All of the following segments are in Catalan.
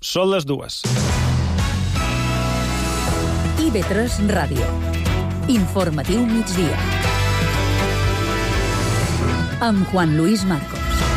Són les 2. IB3 Ràdio. Informatiu migdia. Amb Juan Luis Marcos.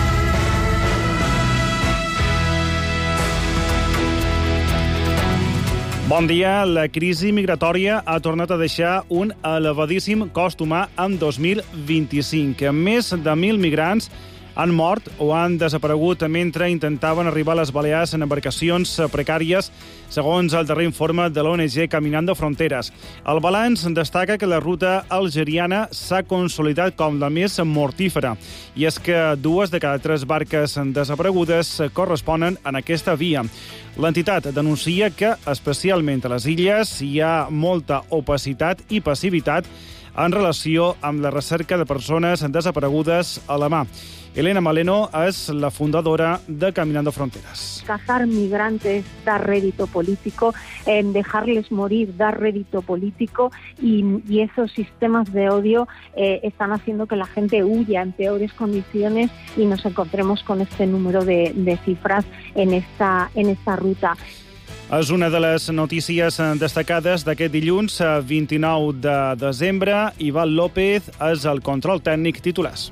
Bon dia. La crisi migratòria ha tornat a deixar un elevadíssim cost humà en 2025. Més de 1.000 migrants han mort o han desaparegut mentre intentaven arribar a les Balears en embarcacions precàries, segons el darrer informe de l'ONG Caminando Fronteras. El balanç destaca que la ruta algeriana s'ha consolidat com la més mortífera, i és que 2 de cada 3 barques desaparegudes corresponen en aquesta via. L'entitat denuncia que, especialment a les illes, hi ha molta opacitat i passivitat en relació amb la recerca de persones desaparegudes a la mà. Elena Maleno es la fundadora de Caminando Fronteras. Cazar migrantes da rédito político, dejarles morir da rédito político y esos sistemas de odio están haciendo que la gente huya en peores condiciones y nos encontremos con este número de cifras en esta ruta. És una de les notícies destacades d'aquest dilluns 29 de desembre. Ivan López és el control tècnic. Titulars.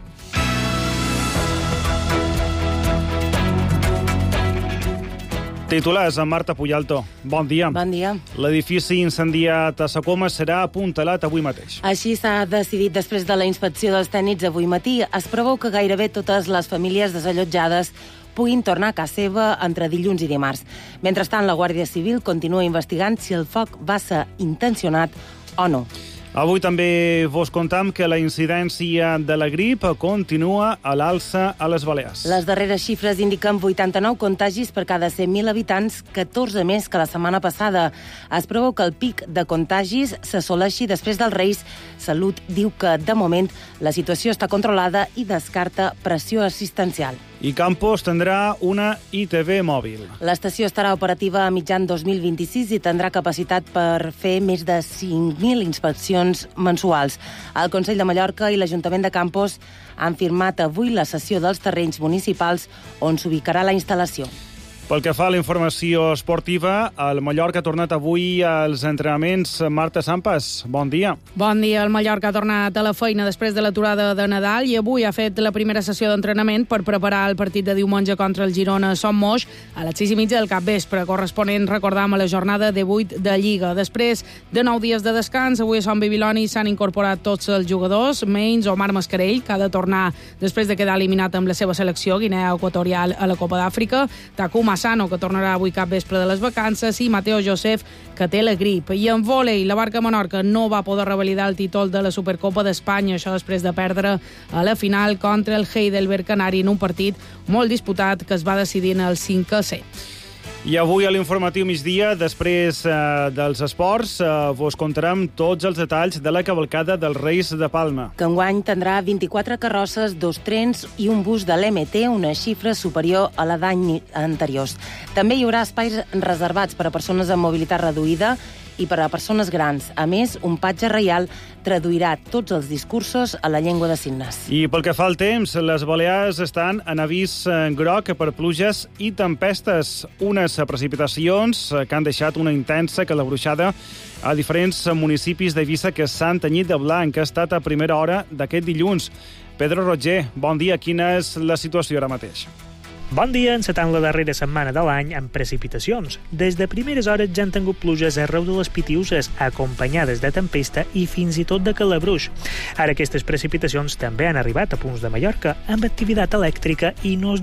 Titulars amb Marta Puyalto. Bon dia. Bon dia. L'edifici incendiat a Sacoma serà apuntalat avui mateix. Així s'ha decidit després de la inspecció dels tècnics avui matí. Es preveu que gairebé totes les famílies desallotjades puguin tornar a casa seva entre dilluns i dimarts. Mentrestant, la Guàrdia Civil continua investigant si el foc va ser intencionat o no. Avui també vos contam que la incidència de la grip continua a l'alça a les Balears. Les darreres xifres indiquen 89 contagis per cada 100.000 habitants, 14 més que la setmana passada. Es preveu que el pic de contagis s'assoleixi després dels Reis. Salut diu que, de moment, la situació està controlada i descarta pressió assistencial. I Campos tindrà una ITV mòbil. L'estació estarà operativa a mitjan 2026 i tindrà capacitat per fer més de 5.000 inspeccions mensuals. El Consell de Mallorca i l'Ajuntament de Campos han firmat avui la cessió dels terrenys municipals on s'ubicarà la instal·lació. Pel que fa a la informació esportiva, el Mallorca ha tornat avui als entrenaments. Marta Sampas, bon dia. Bon dia. El Mallorca ha tornat a la feina després de l'aturada de Nadal i avui ha fet la primera sessió d'entrenament per preparar el partit de diumenge contra el Girona a Son Moix a les 6:30 del capvespre, corresponent, recordam, a la jornada de 8 de Lliga. Després de 9 dies de descans, avui a Son Bibiloni s'han incorporat tots els jugadors, menys Omar Mascarell, que ha de tornar després de quedar eliminat amb la seva selecció Guinea Equatorial a la Copa d'Àfrica, Takuma Sano, que tornarà avui capvespre de les vacances, i Mateo Josef, que té la grip. I en vòlei, la Barca Menorca no va poder revalidar el títol de la Supercopa d'Espanya, això després de perdre a la final contra el Heidelberg Canari en un partit molt disputat que es va decidir en el 5-7. I avui a l'informatiu migdia, després dels esports, vos contarem tots els detalls de la cavalcada dels Reis de Palma. Que enguany tindrà 24 carrosses, 2 trens i un bus de l'MT, una xifra superior a la d'any anteriors. També hi haurà espais reservats per a persones amb mobilitat reduïda i per a persones grans. A més, un patge reial traduirà tots els discursos a la llengua de signes. I pel que fa al temps, les Balears estan en avís groc per pluges i tempestes. Unes precipitacions que han deixat una intensa calabruixada a diferents municipis d'Eivissa que s'han tenyit de blanc. Ha estat a primera hora d'aquest dilluns. Pedro Roger, bon dia. Quina és la situació ara mateix? Bon dia, encetant la darrera setmana de l'any amb precipitacions. Des de primeres hores ja han tingut pluges arreu de les Pitiuses, acompanyades de tempesta i fins i tot de calabruix. Ara aquestes precipitacions també han arribat a punts de Mallorca amb activitat elèctrica i no es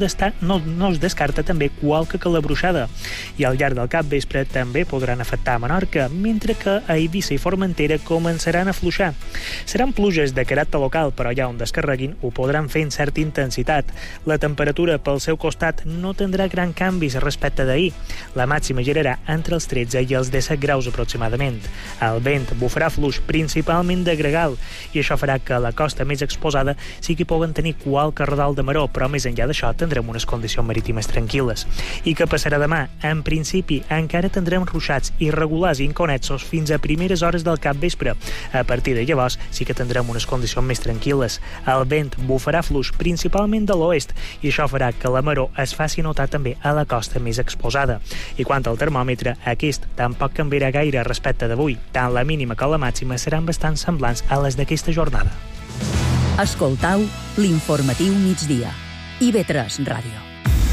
descarta també qualque calabruixada. I al llarg del capvespre també podran afectar a Menorca, mentre que a Eivissa i Formentera començaran a fluixar. Seran pluges de caràcter local, però allà on descarreguin ho podran fer en certa intensitat. La temperatura pel seu costat no tindrà gran canvis respecte d'ahir. La màxima girarà entre els 13 i els 17 graus aproximadament. El vent bufarà fluix principalment de gregal i això farà que a la costa més exposada sí que puguen tenir qualque radal de maró, però més enllà d'això tindrem unes condicions marítimes tranquil·les. I què passarà demà? En principi encara tindrem ruixats irregulars i inconexos fins a primeres hores del capvespre. A partir de llavors sí que tindrem unes condicions més tranquil·les. El vent bufarà fluix principalment de l'oest i això farà que la maró però es faci notar també a la costa més exposada. I quant al termòmetre, aquest tampoc canviarà gaire respecte d'avui. Tant la mínima com la màxima seran bastant semblants a les d'aquesta jornada. Escoltau l'informatiu migdia. IB3 Ràdio.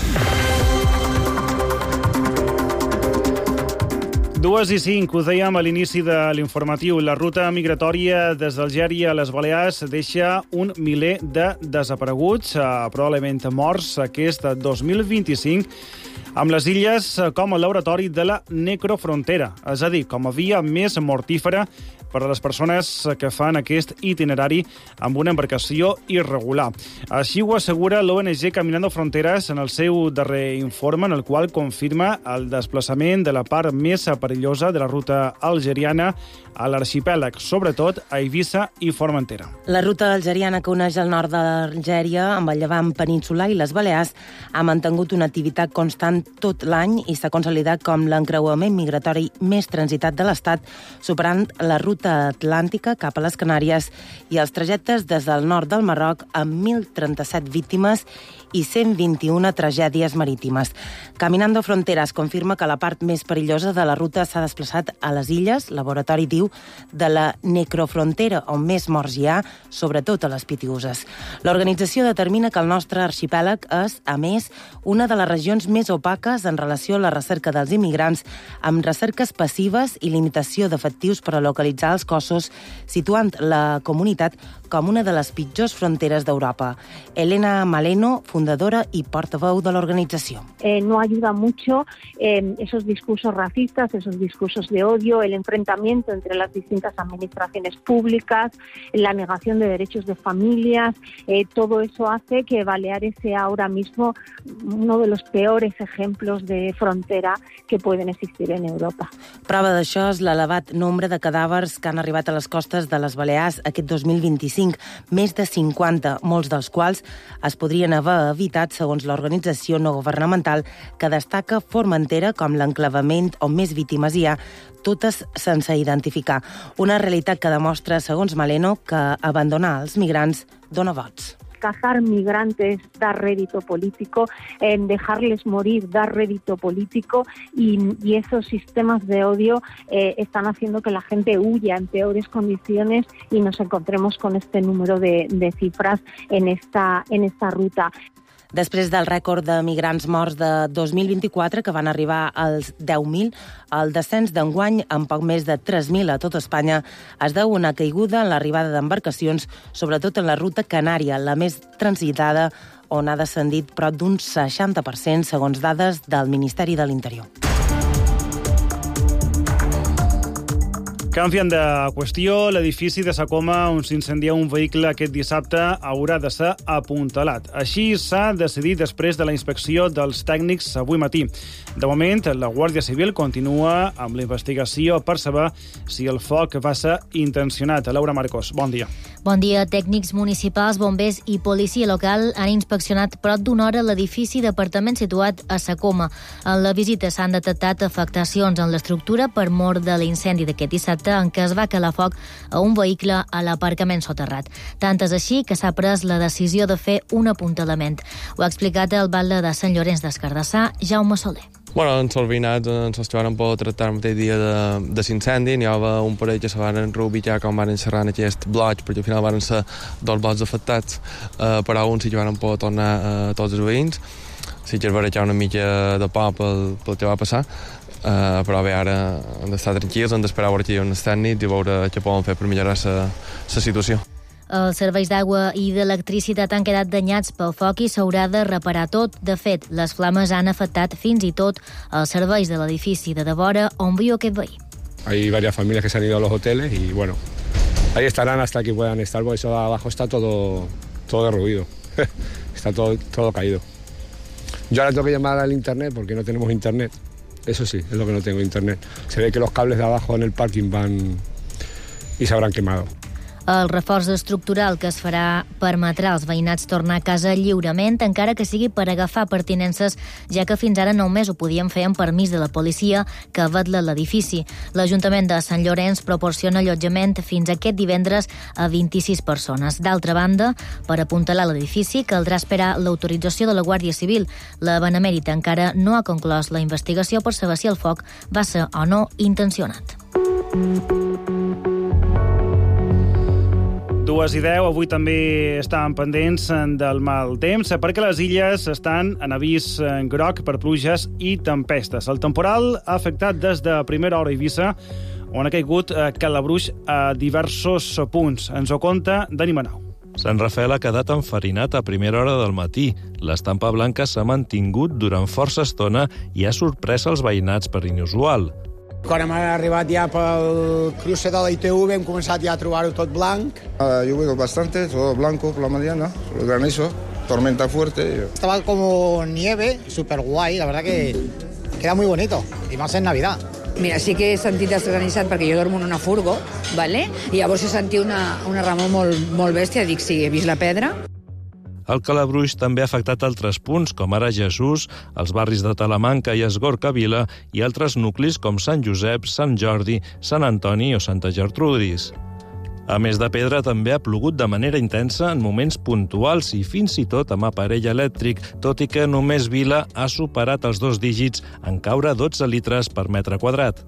2:05, ho dèiem a l'inici de l'informatiu. La ruta migratòria des d'Algèria a les Balears deixa un miler de desapareguts, probablement morts aquest 2025, amb les illes com a laboratori de la necrofrontera, és a dir, com a via més mortífera per a les persones que fan aquest itinerari amb una embarcació irregular. Així ho assegura l'ONG Caminando Fronteras en el seu darrer informe, en el qual confirma el desplaçament de la part més perillosa de la ruta algeriana a l'arxipèlag, sobretot a Eivissa i Formentera. La ruta algeriana que uneix el nord d'Algèria amb el llevant peninsular i les Balears ha mantingut una activitat constant tot l'any i s'ha consolidat com l'encreuament migratori més transitat de l'Estat, superant la ruta atlàntica cap a les Canàries i els trajectes des del nord del Marroc amb 1.037 víctimes i 121 tragèdies marítimes. Caminando Fronteras confirma que la part més perillosa de la ruta s'ha desplaçat a les illes, laboratori diu, de la necrofrontera, on més morts hi ha, sobretot a les Pitiüses. L'organització determina que el nostre arxipèlag és, a més, una de les regions més opaques en relació a la recerca dels immigrants, amb recerques passives i limitació d'efectius per a localitzar els cossos, situant la comunitat com una de les pitjors fronteres d'Europa. Elena Maleno, fundadora y portavoz de la organización. No ayuda mucho esos discursos racistas, esos discursos de odio, el enfrentamiento entre las distintas administraciones públicas, la negación de derechos de familias, todo eso hace que Baleares sea ahora mismo uno de los peores ejemplos de frontera que pueden existir en Europa. Prova d'això és l'elevat nombre de cadàvers que han arribat a les costes de les Balears aquest 2025, més de 50, molts dels quals es podrien haver evitat, segons l'organització no governamental, que destaca Formentera com l'enclavament on més víctimes hi ha, totes sense identificar. Una realitat que demostra, segons Maleno, que abandonar els migrants dona vots. Cazar migrantes da rédito político, dejarles morir da rédito político y esos sistemas de odio están haciendo que la gente huya en peores condiciones y nos encontremos con este número de cifras en esta ruta. Després del rècord de migrants morts de 2024, que van arribar als 10.000, el descens d'enguany, amb poc més de 3.000 a tot Espanya, es deu a una caiguda en l'arribada d'embarcacions, sobretot en la ruta canària, la més transitada, on ha descendit prop d'un 60%, segons dades del Ministeri de l'Interior. Canviant de qüestió, l'edifici de Sacoma on s'incendia un vehicle aquest dissabte haurà de ser apuntalat. Així s'ha decidit després de la inspecció dels tècnics avui matí. De moment, la Guàrdia Civil continua amb la investigació per saber si el foc va ser intencionat. Laura Marcos, bon dia. Bon dia. Tècnics municipals, bombers i policia local han inspeccionat prop d'una hora l'edifici d'apartament situat a Sacoma. En la visita s'han detectat afectacions en l'estructura per mor de l'incendi d'aquest dissabte en què es va calar foc a un vehicle a l'aparcament soterrat. Tant és així que s'ha pres la decisió de fer un apuntalament. Ho ha explicat el batlle de Sant Llorenç d'Escardassà, Jaume Soler. Bueno, els veïnats ens van poder tractar el mateix dia de l'incendi. N'hi havia un parell que se van reubicar quan van xerrar en aquest bloc, perquè al final van ser dos blocs afectats, però un sí que van poder tornar tots els veïns. Sí que es va una mica de por pel que va passar, però bé, ara hem d'estar tranquils, hem d'esperar veure aquí uns tècnics i veure què poden fer per millorar la situació. Els serveis d'aigua i d'electricitat han quedat danyats pel foc i s'haurà de reparar tot. De fet, les flames han afectat fins i tot els serveis de l'edifici de devora on viu aquest veí. Hay varias familias que se han ido a los hoteles y bueno, ahí estarán hasta que puedan estar, porque eso de abajo está todo derruido, está todo caído. Yo ahora tengo que llamar al internet porque no tenemos internet. Eso sí, es lo que no tengo, internet. Se ve que los cables de abajo en el parking van y se habrán quemado. El reforç estructural que es farà permetrà als veïnats tornar a casa lliurement, encara que sigui per agafar pertinences, ja que fins ara només ho podien fer amb permís de la policia que vetla l'edifici. L'Ajuntament de Sant Llorenç proporciona allotjament fins aquest divendres a 26 persones. D'altra banda, per apuntalar l'edifici caldrà esperar l'autorització de la Guàrdia Civil. La Benemèrita encara no ha conclòs la investigació per saber si el foc va ser o no intencionat. 2:10, avui també estàvem pendents del mal temps perquè les illes estan en avís groc per pluges i tempestes. El temporal ha afectat des de primera hora Eivissa, on ha caigut calabruix a diversos punts. Ens ho conta Dani Manau. Sant Rafael ha quedat enfarinat a primera hora del matí. L'estampa blanca s'ha mantingut durant força estona i ha sorprès els veïnats per inusual. Quan hem arribat ja pel cruce de la ITV hem començat ja a trobar-ho tot blanc. Ha llovido bastante, todo blanco por la mañana, el granizo, tormenta fuerte. Estaba como nieve, súper guay, la verdad que queda muy bonito, y más en Navidad. Mira, sí que he sentit desgranissat perquè jo dormo en una furgo, ¿vale? I llavors he sentit una remor molt bèstia, dic, sí, he vist la pedra. El calabruix també ha afectat altres punts, com ara Jesús, els barris de Talamanca i Esgorca Vila i altres nuclis com Sant Josep, Sant Jordi, Sant Antoni o Santa Gertrudis. A més de pedra, també ha plogut de manera intensa en moments puntuals i fins i tot amb aparell elèctric, tot i que només Vila ha superat els 2 dígits en caure 12 litres per metre quadrat.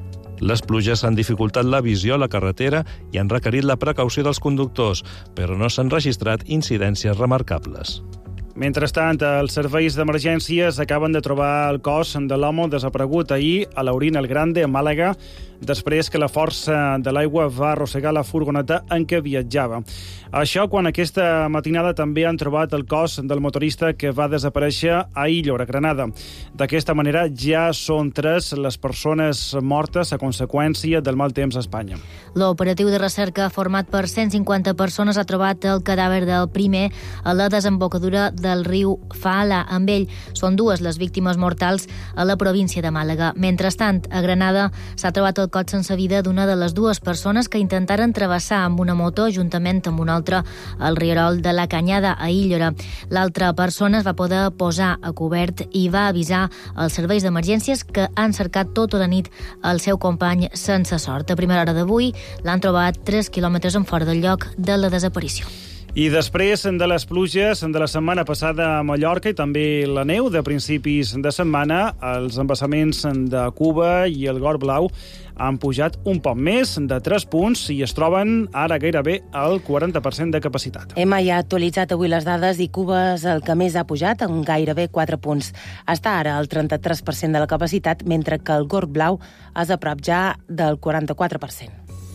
Les pluges han dificultat la visió a la carretera i han requerit la precaució dels conductors, però no s'han registrat incidències remarcables. Mentrestant, els serveis d'emergències acaben de trobar el cos de l'home desaparegut ahir a l'Aurín el Grande, a Màlaga, després que la força de l'aigua va arrossegar la furgoneta en què viatjava. Això quan aquesta matinada també han trobat el cos del motorista que va desaparèixer a Illora, Granada. D'aquesta manera ja són 3 les persones mortes a conseqüència del mal temps a Espanya. L'operatiu de recerca format per 150 persones ha trobat el cadàver del primer a la desembocadura del riu Faala. Amb ell són 2 les víctimes mortals a la província de Màlaga. Mentrestant, a Granada s'ha trobat el cos sense vida d'una de les 2 persones que intentaren travessar amb una moto juntament amb una altra al rierol de la Canyada a Illora. L'altra persona es va poder posar a cobert i va avisar els serveis d'emergències que han cercat tota la nit el seu company sense sort. A primera hora d'avui l'han trobat 3 quilòmetres en fora del lloc de la desaparició. I després de les pluges de la setmana passada a Mallorca i també la neu de principis de setmana, els embassaments de Cuba i el Gorg Blau han pujat un poc més, de 3 punts, i es troben ara gairebé al 40% de capacitat. Hem ja actualitzat avui les dades i Cuba és el que més ha pujat, amb gairebé 4 punts. Està ara al 33% de la capacitat, mentre que el Gorg Blau és a prop ja del 44%.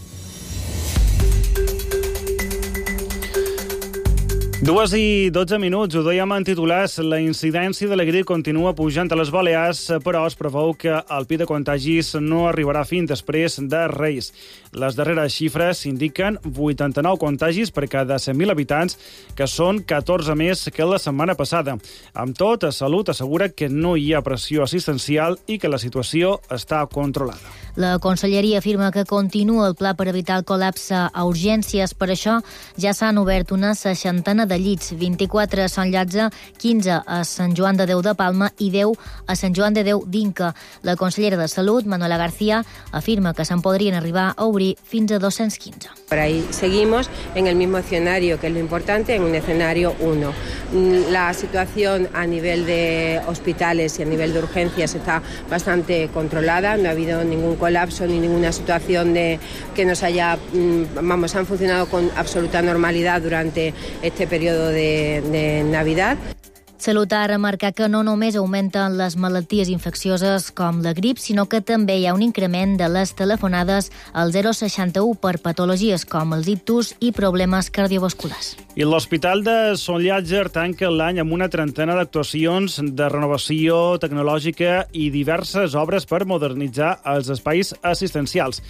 2:12, ho dèiem en titulars. La incidència de la grip continua pujant a les Balears, però es preveu que el pic de contagis no arribarà fins després de Reis. Les darreres xifres indiquen 89 contagis per cada 100.000 habitants, que són 14 més que la setmana passada. Amb tot, Salut assegura que no hi ha pressió assistencial i que la situació està controlada. La Conselleria afirma que continua el pla per evitar el col·lapse a urgències. Per això ja s'han obert una 60 de llits, 24 a Sant Llàtzer, 15 a Sant Joan de Déu de Palma i 10 a Sant Joan de Déu d'Inca. La consellera de Salut, Manuela García, afirma que se'n podrien arribar a obrir fins a 215. Por ahí seguimos en el mismo escenario, que es lo importante, en un escenario 1. La situación a nivel de hospitales y a nivel de urgencias está bastante controlada, no ha habido ningún colapso ni ninguna situación de que nos haya, han funcionado con absoluta normalidad durante este periodo de Navidad. Salut ha remarcat que no només augmenten les malalties infeccioses com la grip, sinó que també hi ha un increment de les telefonades al 061 per patologies com els ictus i problemes cardiovasculars. I l'Hospital de Sant Llàtzer tanca l'any amb una trentena d'actuacions de renovació tecnològica i diverses obres per modernitzar els espais assistencials.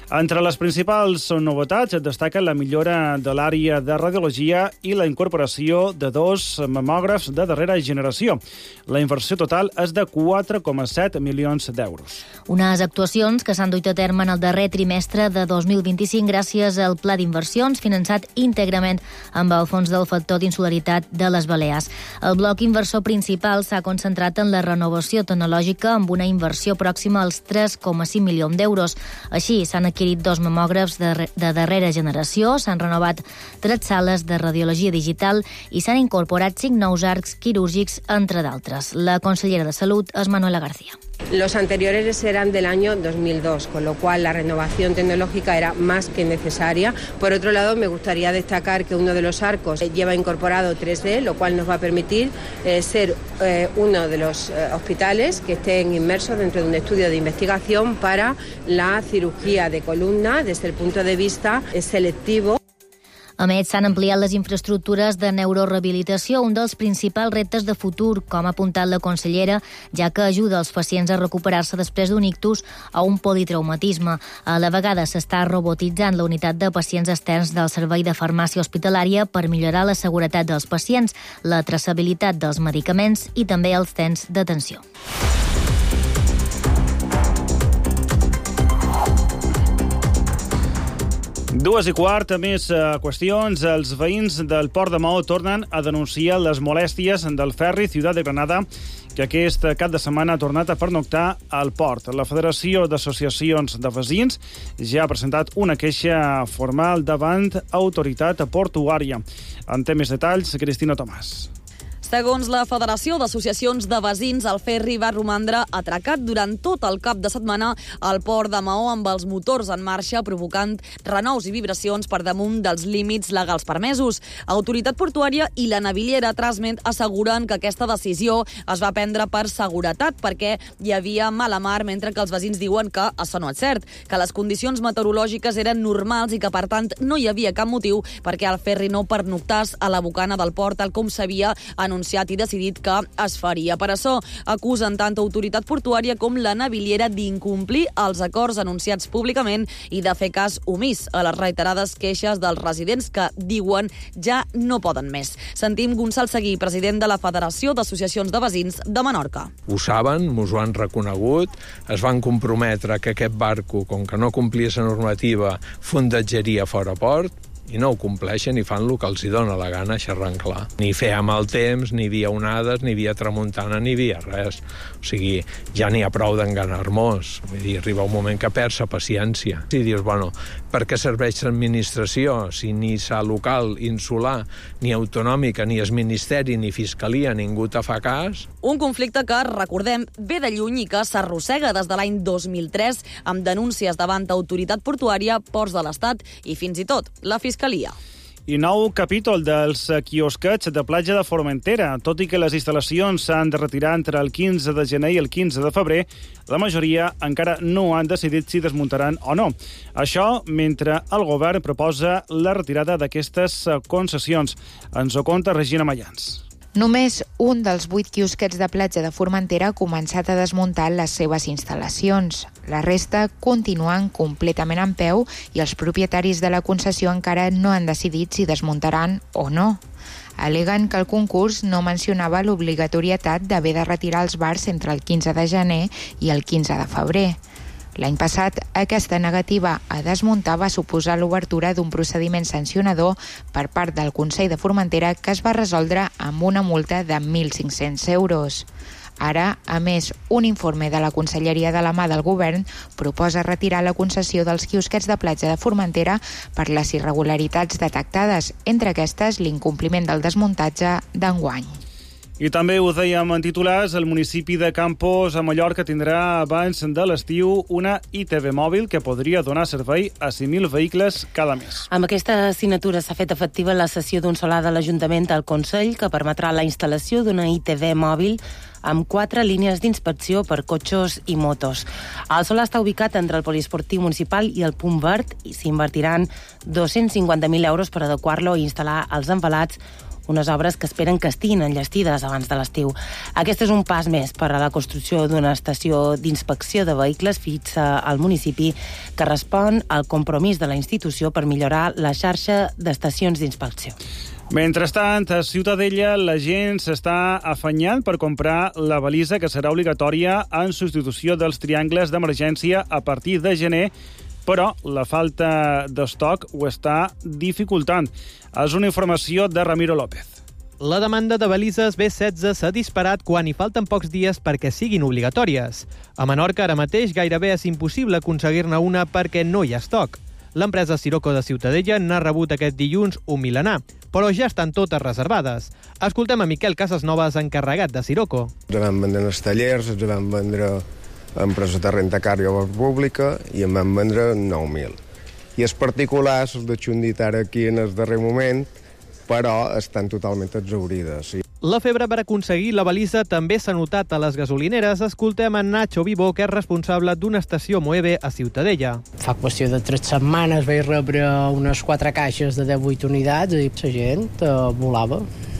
Entre les principals novetats destaca la millora de l'àrea de radiologia i la incorporació de 2 mamògrafs de darrera generació. La inversió total és de 4,7 milions d'euros. Unes actuacions que s'han duit a terme en el darrer trimestre de 2025 gràcies al pla d'inversions finançat íntegrament amb el Fons del Factor d'Insularitat de les Balears. El bloc inversor principal s'ha concentrat en la renovació tecnològica amb una inversió pròxima als 3,5 milions d'euros. Així, s'han adquirit 2 mamògrafs de darrera generació, s'han renovat 3 sales de radiologia digital i s'han incorporat 5 nous arcs quirúrgics, entre d'altres. La consellera de Salut és Manuela García. Los anteriores eran del año 2002, con lo cual la renovación tecnológica era más que necesaria. Por otro lado, me gustaría destacar que uno de los arcos lleva incorporado 3D, lo cual nos va a permitir ser uno de los hospitales que estén inmersos dentro de un estudio de investigación para la cirugía de columna desde el punto de vista selectivo. A més, s'han ampliat les infraestructures de neurorehabilitació, un dels principals reptes de futur, com ha apuntat la consellera, ja que ajuda els pacients a recuperar-se després d'un ictus o un politraumatisme. A la vegada s'està robotitzant la unitat de pacients externs del Servei de Farmàcia Hospitalària per millorar la seguretat dels pacients, la traçabilitat dels medicaments i també els temps d'atenció. 2:15, més qüestions. Els veïns del Port de Maó tornen a denunciar les molèsties del ferri Ciutat de Granada, que aquest cap de setmana ha tornat a pernoctar al port. La Federació d'Associacions de Veïns ja ha presentat una queixa formal davant autoritat portuària. En té més detalls, Cristina Tomàs. Segons la Federació d'Associacions de Veïns, el ferri va romandre atracat durant tot el cap de setmana al Port de Maó amb els motors en marxa, provocant renous i vibracions per damunt dels límits legals permesos. Autoritat portuària i la naviliera Trasment asseguren que aquesta decisió es va prendre per seguretat perquè hi havia mala mar, mentre que els veïns diuen que això no és cert, que les condicions meteorològiques eren normals i que, per tant, no hi havia cap motiu perquè el ferri no pernoctés a la bocana del port, tal com s'havia anunciat i decidit que es faria. Per això acusen tant autoritat portuària com la naviliera d'incomplir els acords anunciats públicament i de fer cas omís a les reiterades queixes dels residents que diuen ja no poden més. Sentim Gonçal Seguí, president de la Federació d'Associacions de Veïns de Menorca. Ho saben, mos ho han reconegut, es van comprometre que aquest barco, com que no complia la normativa, fondatgeria fora port, i no ho compleixen i fan el que els hi dona la gana, xerrant clar. Ni feia mal temps, ni havia onades, ni havia tramuntana, ni havia res. O sigui, ja n'hi ha prou d'enganar-nos. Vull dir, arriba un moment que perds la paciència. Si dius, bueno, per què serveix l'administració si ni sa local, insular, ni autonòmica, ni el Ministeri, ni Fiscalia, ningú te fa cas? Un conflicte que, recordem, ve de lluny i que s'arrossega des de l'any 2003 amb denúncies davant autoritat portuària, ports de l'Estat i fins i tot la Fiscalia. I nou capítol dels quiosquets de platja de Formentera. Tot i que les instal·lacions s'han de retirar entre el 15 de gener i el 15 de febrer, la majoria encara no han decidit si desmuntaran o no. Això mentre el govern proposa la retirada d'aquestes concessions. Ens ho conta Regina Mayans. Només un dels 8 quiosquets de platja de Formentera ha començat a desmuntar les seves instal·lacions. La resta continuen completament en peu i els propietaris de la concessió encara no han decidit si desmuntaran o no. Al·leguen que el concurs no mencionava l'obligatorietat d'haver de retirar els bars entre el 15 de gener i el 15 de febrer. L'any passat, aquesta negativa a desmuntar va suposar l'obertura d'un procediment sancionador per part del Consell de Formentera que es va resoldre amb una multa de 1.500 euros. Ara, a més, un informe de la Conselleria de la mà del Govern proposa retirar la concessió dels quiosquets de platja de Formentera per les irregularitats detectades, entre aquestes l'incompliment del desmuntatge d'enguany. I també ho dèiem en titulars, el municipi de Campos, a Mallorca, tindrà abans de l'estiu una ITV mòbil que podria donar servei a 5.000 vehicles cada mes. Amb aquesta assignatura s'ha fet efectiva la cessió d'un solar de l'Ajuntament al Consell que permetrà la instal·lació d'una ITV mòbil amb 4 línies d'inspecció per cotxes i motos. El solar està ubicat entre el poliesportiu municipal i el Punt Verd i s'invertiran 250.000 euros per adequar-lo i instal·lar els envelats, unes obres que esperen que estiguin enllestides abans de l'estiu. Aquest és un pas més per a la construcció d'una estació d'inspecció de vehicles fixa al municipi que respon al compromís de la institució per millorar la xarxa d'estacions d'inspecció. Mentrestant, a Ciutadella la gent s'està afanyant per comprar la balisa que serà obligatòria en substitució dels triangles d'emergència a partir de gener, però la falta d'estoc ho està dificultant. És una informació de Ramiro López. La demanda de balises B16 s'ha disparat quan hi falten pocs dies perquè siguin obligatòries. A Menorca ara mateix gairebé és impossible aconseguir-ne una perquè no hi ha estoc. L'empresa Sirocco de Ciutadella n'ha rebut aquest dilluns un milenar, però ja estan totes reservades. Escoltem a Miquel Casasnovas, encarregat de Sirocco. Ens vam vendre en els tallers, ens vam vendre a empreses de rentacar i a la pública i en vam vendre 9.000. I els particulars, els de xundit ara aquí en el darrer moment, però estan totalment exhaurides. La febre per aconseguir la balisa també s'ha notat a les gasolineres. Escoltem a Nacho Vivó, que és responsable d'una estació Moeve a Ciutadella. Fa qüestió de 3 setmanes vaig rebre unes 4 caixes de 18 unitats i la gent volava.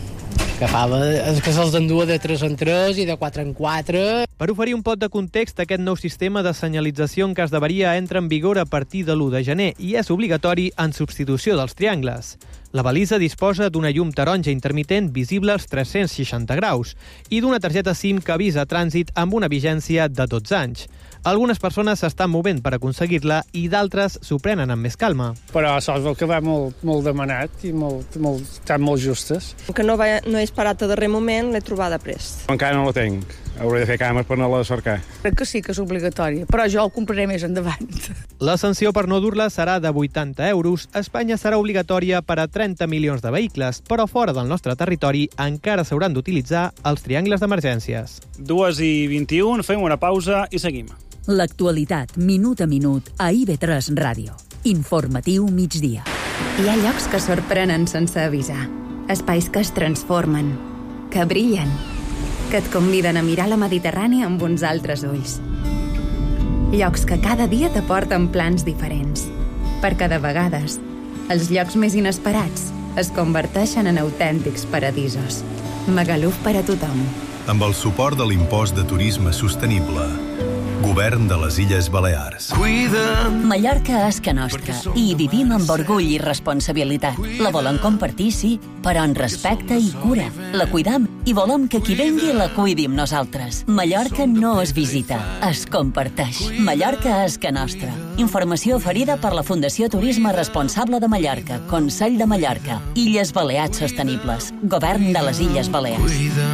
És que se'ls endua de 3 en 3 i de 4 en 4. Per oferir un pot de context, aquest nou sistema de senyalització en cas d'avaria entra en vigor a partir de l'1 de gener i és obligatori en substitució dels triangles. La balisa disposa d'una llum taronja intermitent visible als 360 graus i d'una targeta SIM que avisa trànsit amb una vigència de 12 anys. Algunes persones s'estan movent per aconseguir-la i d'altres s'ho prenen amb més calma. Però això és el que va molt demanat i estan molt justes. Que no he esperat a darrer moment, l'he trobada prest. Encara no la tinc. Hauré de fer cames per anar-la a cercar. Crec que sí que és obligatòria, però jo el compraré més endavant. La sanció per no dur-la serà de 80 euros. A Espanya serà obligatòria per a 30 milions de vehicles, però fora del nostre territori encara s'hauran d'utilitzar els triangles d'emergències. 2:21, fem una pausa i seguim. L'actualitat, minut a minut, a IB3 Ràdio. Informatiu migdia. Hi ha llocs que sorprenen sense avisar. Espais que es transformen, que brillen, que et conviden a mirar la Mediterrània amb uns altres ulls. Llocs que cada dia t'aporten plans diferents, perquè de vegades els llocs més inesperats es converteixen en autèntics paradisos. Magaluf per a tothom. Amb el suport de l'impost de turisme sostenible. Govern de les Illes Balears. Mallorca és que nostra i hi vivim amb orgull i responsabilitat. La volem compartir, sí, però amb respecte i cura. La cuidam i volem que qui vengui la cuidi amb nosaltres. Mallorca no es visita, es comparteix. Mallorca és que nostra. Informació oferida per la Fundació Turisme Responsable de Mallorca, Consell de Mallorca, Illes Balears Sostenibles, Govern de les Illes Balears.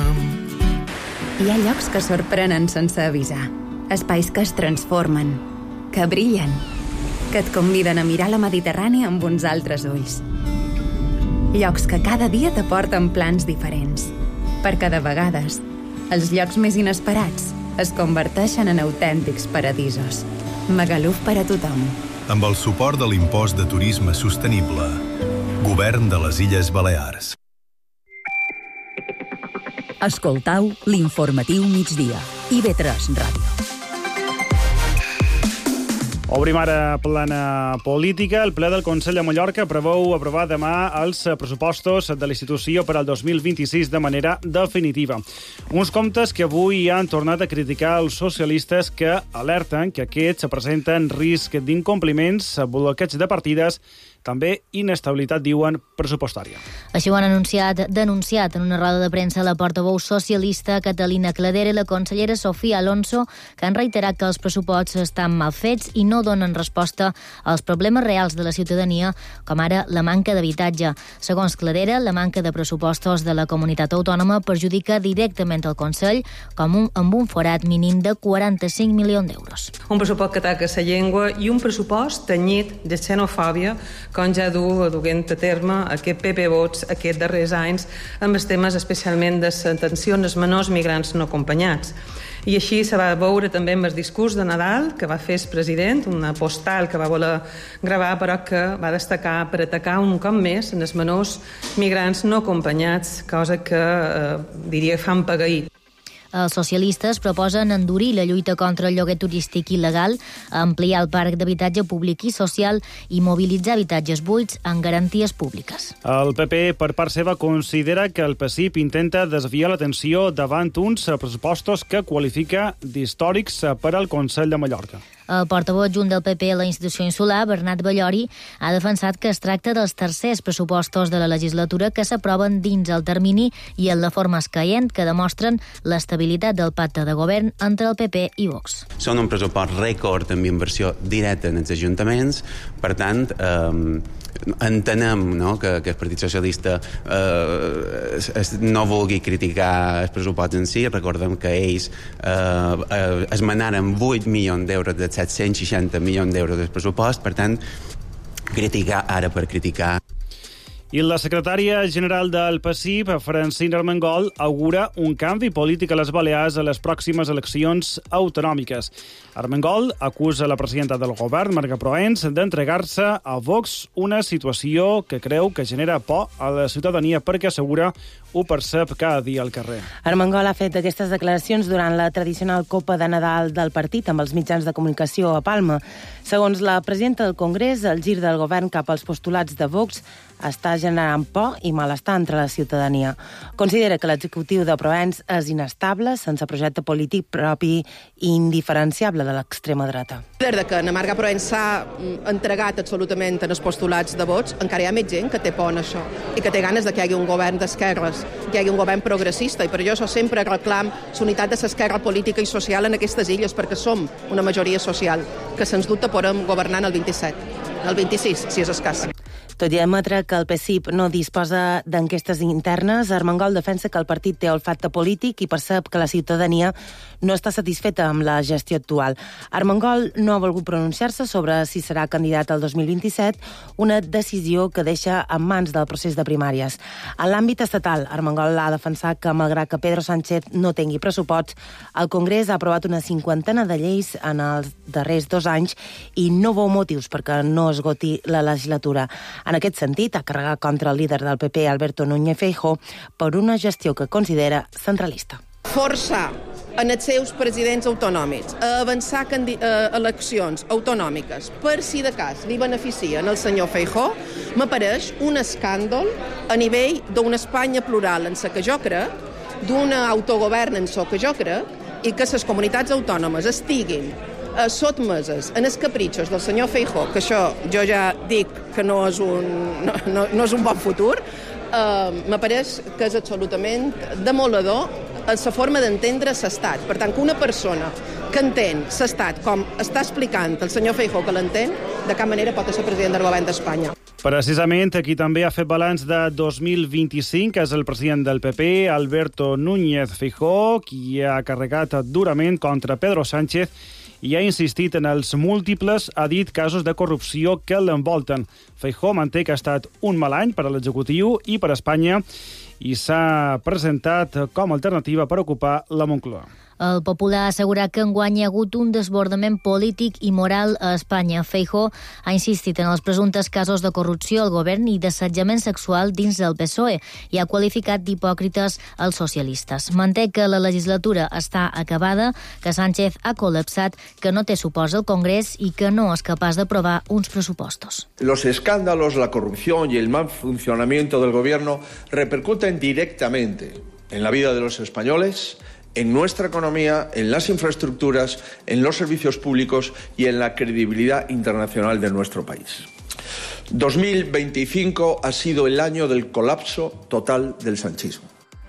Hi ha llocs que sorprenen sense avisar. Espais que es transformen, que brillen, que et conviden a mirar la Mediterrània amb uns altres ulls. Llocs que cada dia t'aporten plans diferents, perquè de vegades els llocs més inesperats es converteixen en autèntics paradisos. Magaluf per a tothom. Amb el suport de l'impost de turisme sostenible. Govern de les Illes Balears. Escoltau l'informatiu migdia. IB3 Ràdio. Obrim ara plana política. El ple del Consell de Mallorca preveu aprovar demà els pressupostos de la institució per al 2026 de manera definitiva. Uns comptes que avui han tornat a criticar els socialistes que alerten que aquests presenten risc d'incompliments, bloqueig de partides, també inestabilitat, diuen, pressupostària. Així ho han denunciat en una roda de premsa la portaveu socialista Catalina Cladera i la consellera Sofia Alonso, que han reiterat que els pressupostos estan mal fets i no donen resposta als problemes reals de la ciutadania, com ara la manca d'habitatge. Segons Cladera, la manca de pressupostos de la comunitat autònoma perjudica directament el Consell amb un forat mínim de 45 milions d'euros. Un pressupost que ataca la llengua i un pressupost tenyit de xenofòbia, com ja duent a terme aquest PP Vots aquests darrers anys amb els temes especialment de l'atenció als menors migrants no acompanyats. I així se va veure també amb el discurs de Nadal que va fer el president, una postal que va voler gravar però que va destacar per atacar un cop més en els menors migrants no acompanyats, cosa que diria fan pagar. Els socialistes proposen endurir la lluita contra el lloguer turístic il·legal, ampliar el parc d'habitatge públic i social i mobilitzar habitatges buits en garanties públiques. El PP, per part seva, considera que el PSIP intenta desviar l'atenció davant uns pressupostos que qualifica d'històrics per al Consell de Mallorca. El portaveu adjunt del PP a la institució insular, Bernat Ballori, ha defensat que es tracta dels tercers pressupostos de la legislatura que s'aproven dins el termini i en la forma escaient que demostren l'estabilitat del pacte de govern entre el PP i Vox. Són un pressupost rècord amb inversió directa en els ajuntaments, per tant, entenem que el Partit Socialista no vulgui criticar el pressupost en si. Recordem que ells esmenaren 8 milions d'euros de 760 milions d'euros del pressupost, per tant, criticar ara per criticar. I la secretària general del PSIP, Francina Armengol, augura un canvi polític a les Balears a les pròximes eleccions autonòmiques. Armengol acusa la presidenta del govern, Marga Proens, d'entregar-se a Vox, una situació que creu que genera por a la ciutadania perquè assegura ho percep cada dia al carrer. Armengol ha fet aquestes declaracions durant la tradicional Copa de Nadal del partit amb els mitjans de comunicació a Palma. Segons la presidenta del Congrés, el gir del govern cap als postulats de Vox està generant por i malestar entre la ciutadania. Considera que l'executiu de Proens és inestable, sense projecte polític propi i indiferenciable de l'extrema dreta. Des que la Marga Proens s'ha entregat absolutament en els postulats de vots, encara hi ha més gent que té por en això i que té ganes de que hi hagi un govern d'esquerres, que hi hagi un govern progressista, i per això sempre reclam l'unitat de l'esquerra política i social en aquestes illes, perquè som una majoria social que sens dubte podem governar en el 27, el 26, si és escàs. Tot i admetre que el PSIP no disposa d'enquestes internes, Armengol defensa que el partit té olfacte polític i percep que la ciutadania no està satisfeta amb la gestió actual. Armengol no ha volgut pronunciar-se sobre si serà candidat al 2027, una decisió que deixa en mans del procés de primàries. En l'àmbit estatal, Armengol ha defensat que, malgrat que Pedro Sánchez no tingui pressupost, el Congrés ha aprovat una 50 de lleis en els darrers 2 anys i no veu motius perquè no esgoti la legislatura. En aquest sentit, ha carregat contra el líder del PP, Alberto Núñez Feijóo, per una gestió que considera centralista. Forçar en els seus presidents autonòmics a avançar eleccions autonòmiques per si de cas li beneficien el senyor Feijóo m'apareix un escàndol a nivell d'una Espanya plural en la que jo crec, d'un autogovern en la que jo crec, i que les comunitats autònomes estiguin sotmeses en els capritxos del senyor Feijóo, que això jo ja dic que no és un bon futur, m'apareix que és absolutament demoledor la forma d'entendre l'estat. Per tant, que una persona que entén l'estat com està explicant el senyor Feijóo que l'entén, de cap manera pot ser president del govern d'Espanya. Precisament, qui també ha fet balanç de 2025 és el president del PP, Alberto Núñez Feijóo, qui ha carregat durament contra Pedro Sánchez i ha insistit en els múltiples, ha dit, casos de corrupció que l'envolten. Feijóo manté que ha estat un mal any per a l'executiu i per a Espanya i s'ha presentat com a alternativa per ocupar la Moncloa. El Popular ha assegurat que enguany hi ha hagut un desbordament polític i moral a Espanya. Feijóo ha insistit en els presumptes casos de corrupció al govern i d'assetjament sexual dins del PSOE i ha qualificat d'hipòcrites els socialistes. Manté que la legislatura està acabada, que Sánchez ha col·lapsat, que no té suports al Congrés i que no és capaç d'aprovar uns pressupostos. Los escándalos, la corrupción y el mal funcionamiento del gobierno repercuten directamente en la vida de los españoles, en nuestra economía, en las infraestructuras, en los servicios públicos y en la credibilidad internacional de nuestro país. 2025 ha sido el año del colapso total del sanchismo.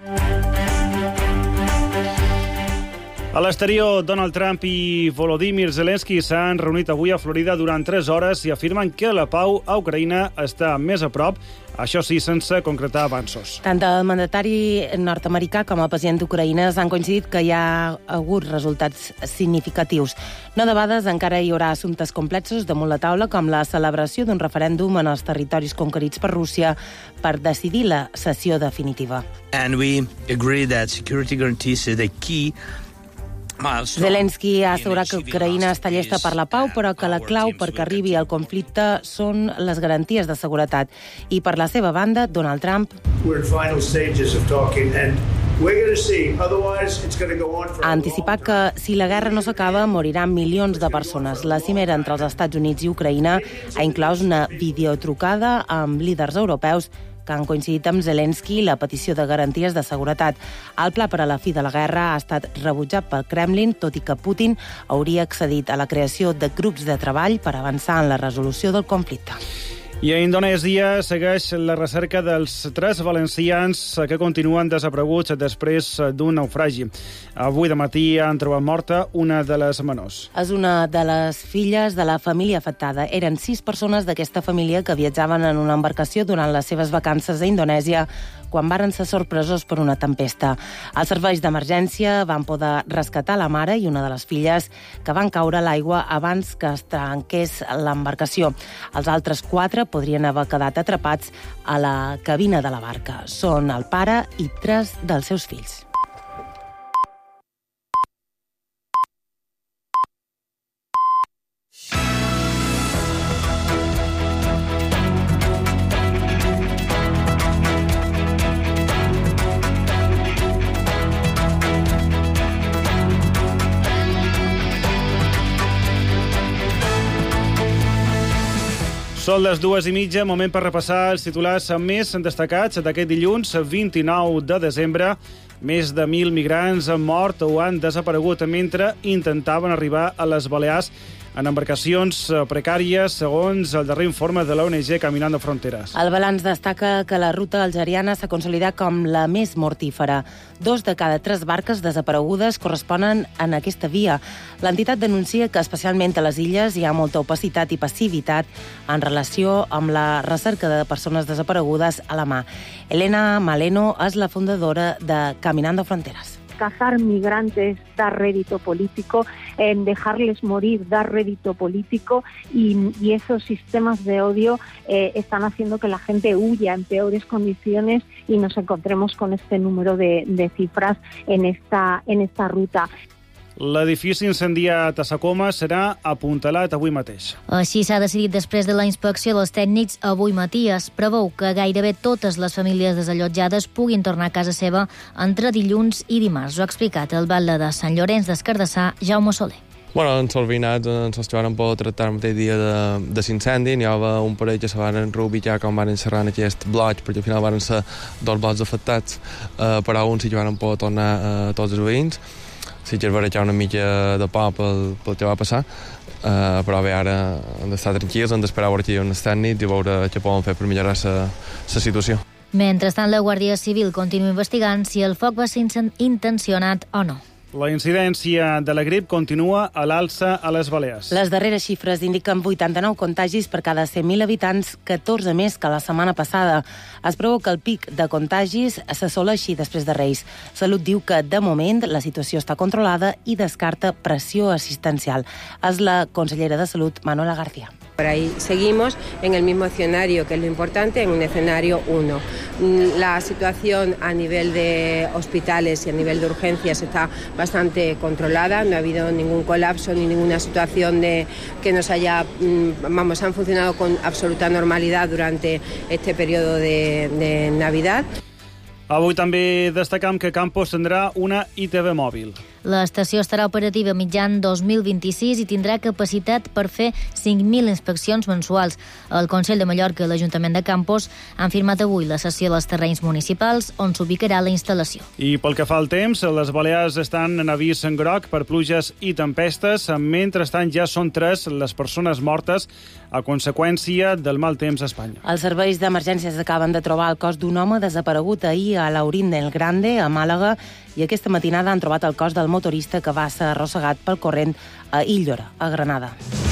A l'exterior, Donald Trump i Volodymyr Zelensky s'han reunit avui a Florida durant 3 hores i afirmen que la pau a Ucraïna està més a prop, això sí, sense concretar avanços. Tant el mandatari nord-americà com el president d'Ucraïna han coincidit que hi ha hagut resultats significatius. No debades encara hi haurà assumptes complexos damunt la taula, com la celebració d'un referèndum en els territoris conquerits per Rússia per decidir la cessió definitiva. And we agree that security guarantees are the key. Zelensky ha assegurat que Ucraïna està llesta per la pau, però que la clau perquè arribi al conflicte són les garanties de seguretat. I per la seva banda, Donald Trump Ha anticipat que si la guerra no s'acaba, moriran milions de persones. La cimera entre els Estats Units i Ucraïna ha inclòs una videotrucada amb líders europeus que han coincidit amb Zelensky la petició de garanties de seguretat. El pla per a la fi de la guerra ha estat rebutjat pel Kremlin, tot i que Putin hauria accedit a la creació de grups de treball per avançar en la resolució del conflicte. I a Indonèsia segueix la recerca dels 3 valencians que continuen desapareguts després d'un naufragi. Avui de matí han trobat morta una de les menors. És una de les filles de la família afectada. Eren 6 persones d'aquesta família que viatjaven en una embarcació durant les seves vacances a Indonèsia quan varen ser sorpresos per una tempesta. Els serveis d'emergència van poder rescatar la mare i una de les filles que van caure a l'aigua abans que es trenqués l'embarcació. Els altres 4 podrien haver quedat atrapats a la cabina de la barca. Són el pare i 3 dels seus fills. Són les 2:30, moment per repassar els titulars més destacats d'aquest dilluns 29 de desembre. Més de 1.000 migrants han mort o han desaparegut mentre intentaven arribar a les Balears en embarcacions precàries, segons el darrer informe de l'ONG Caminando Fronteras. El balanç destaca que la ruta algeriana s'ha consolidat com la més mortífera. 2 de cada 3 barques desaparegudes corresponen en aquesta via. L'entitat denuncia que especialment a les illes hi ha molta opacitat i passivitat en relació amb la recerca de persones desaparegudes a la mà. Elena Maleno és la fundadora de Caminando Fronteras. Cazar migrantes da rédito político, dejarles morir da rédito político y esos sistemas de odio están haciendo que la gente huya en peores condiciones y nos encontremos con este número de cifras en esta ruta. L'edifici incendiat a Sacoma serà apuntalat avui mateix. Així s'ha decidit després de la inspecció dels tècnics avui matí. Es preveu que gairebé totes les famílies desallotjades puguin tornar a casa seva entre dilluns i dimarts. Ho ha explicat el batlle de Sant Llorenç d'Escardassà, Jaume Soler. Bueno, els veïnats ens van poder tractar el mateix dia de l'incendi. N'hi havia un parell que se van reubicar quan van encerrar en aquest bloc, perquè al final van ser 2 blocs afectats, però uns sí que van poder tornar tots els veïns. Sí que es barrejar una mica de por pel que va passar, però bé, ara hem d'estar tranquils, hem d'esperar a veure que hi ha uns tècnics i veure què poden fer per millorar la situació. Mentrestant, la Guàrdia Civil continua investigant si el foc va ser intencionat o no. La incidència de la grip continua a l'alça a les Balears. Les darreres xifres indiquen 89 contagis per cada 100.000 habitants, 14 més que la setmana passada. Es preveu que el pic de contagis s'assoleixi després de Reis. Salut diu que, de moment, la situació està controlada i descarta pressió assistencial. És la consellera de Salut, Manuela García. Por ahí seguimos en el mismo escenario, que es lo importante, en un escenario 1. La situación a nivel de hospitales y a nivel de urgencias está bastante controlada, no ha habido ningún colapso ni ninguna situación de que nos haya, han funcionado con absoluta normalidad durante este periodo de Navidad. Avui també destacam que Campos tindrà una ITV mòbil. L'estació estarà operativa mitjan 2026 i tindrà capacitat per fer 5.000 inspeccions mensuals. El Consell de Mallorca i l'Ajuntament de Campos han firmat avui la cessió dels terrenys municipals on s'ubicarà la instal·lació. I pel que fa al temps, les Balears estan en avís en groc per pluges i tempestes. Mentrestant, ja són 3 les persones mortes a conseqüència del mal temps a Espanya. Els serveis d'emergències acaben de trobar el cos d'un home desaparegut ahir a l'Aurín del Grande, a Màlaga, i aquesta matinada han trobat el cos del motorista que va ser arrossegat pel corrent a Illora, a Granada.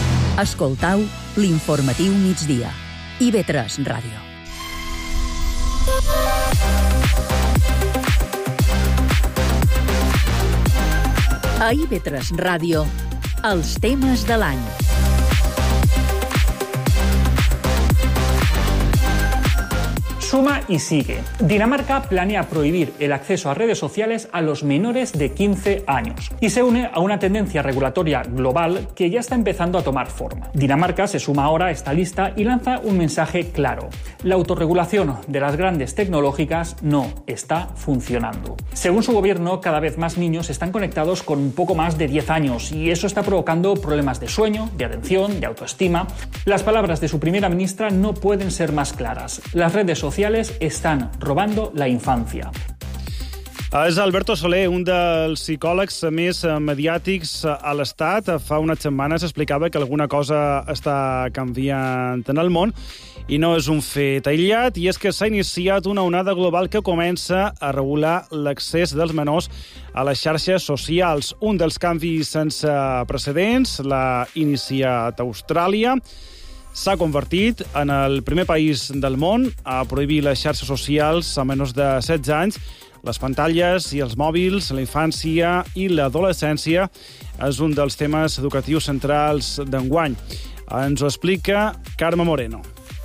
Escoltau l'informatiu migdia. IB3 Ràdio. A IB3 Ràdio, els temes de l'any. suma y sigue. Dinamarca planea prohibir el acceso a redes sociales a los menores de 15 años y se une a una tendencia regulatoria global que ya está empezando a tomar forma. Dinamarca se suma ahora a esta lista y lanza un mensaje claro. La autorregulación de las grandes tecnológicas no está funcionando. Según su gobierno, cada vez más niños están conectados con un poco más de 10 años y eso está provocando problemas de sueño, de atención, de autoestima. Las palabras de su primera ministra no pueden ser más claras. Las redes sociales están robando la infancia. És Alberto Soler, un dels psicòlegs més mediàtics a l'Estat. Fa unes setmanes explicava que alguna cosa està canviant en el món i no és un fet aïllat, i és que s'ha iniciat una onada global que comença a regular l'accés dels menors a les xarxes socials. Un dels canvis sense precedents l'ha iniciat Austràlia. S'ha convertit en el primer país del món a prohibir les xarxes socials a menors de 16 anys. Les pantalles i els mòbils, la infància i l'adolescència és un dels temes educatius centrals d'enguany. Ens ho explica Carme Moreno.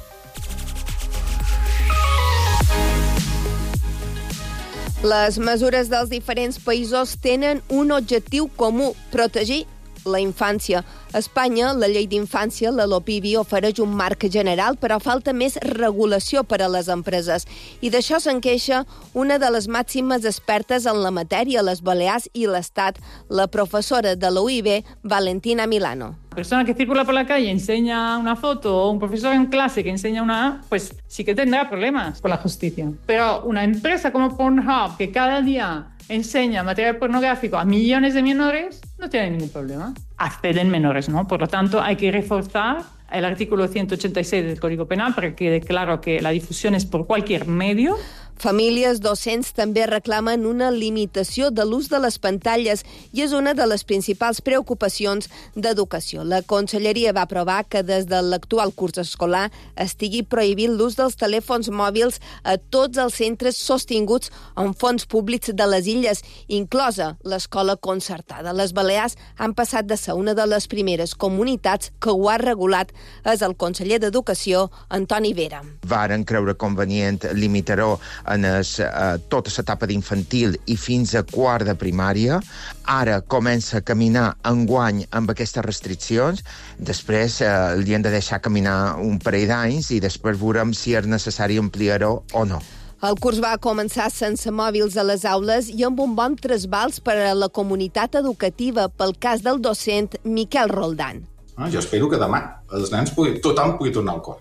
Les mesures dels diferents països tenen un objectiu comú: protegir la infància. A Espanya, la llei d'infància, la LOPIVI, ofereix un marc general, però falta més regulació per a les empreses. I d'això se'n queixa una de les màximes expertes en la matèria, les Balears i l'Estat, la professora de la UIB, Valentina Milano. Persona que circula por la calle enseña una foto, o un profesor en clase que enseña una, pues sí que tendrá problemas con la justicia. Pero una empresa como Pornhub, que cada día enseña material pornográfico a millones de menores, no tiene ningún problema. Acceden menores, ¿no? Por lo tanto, hay que reforzar el artículo 186 del Código Penal para que quede claro que la difusión es por cualquier medio. Famílies docents també reclamen una limitació de l'ús de les pantalles i és una de les principals preocupacions d'educació. La Conselleria va aprovar que des de l'actual curs escolar estigui prohibit l'ús dels telèfons mòbils a tots els centres sostinguts amb fons públics de les illes, inclosa l'escola concertada. Les Balears han passat de ser una de les primeres comunitats que ho ha regulat. És el conseller d'Educació, Antoni Vera. Varen creure convenient limitar-ho en tota l'etapa d'infantil i fins a quart de primària. Ara comença a caminar enguany amb aquestes restriccions. Després li hem de deixar caminar un parell d'anys i després veurem si és necessari ampliar-ho o no. El curs va començar sense mòbils a les aules i amb un bon trasbals per a la comunitat educativa, pel cas del docent Miquel Roldán. Jo espero que demà tothom pugui tornar al col.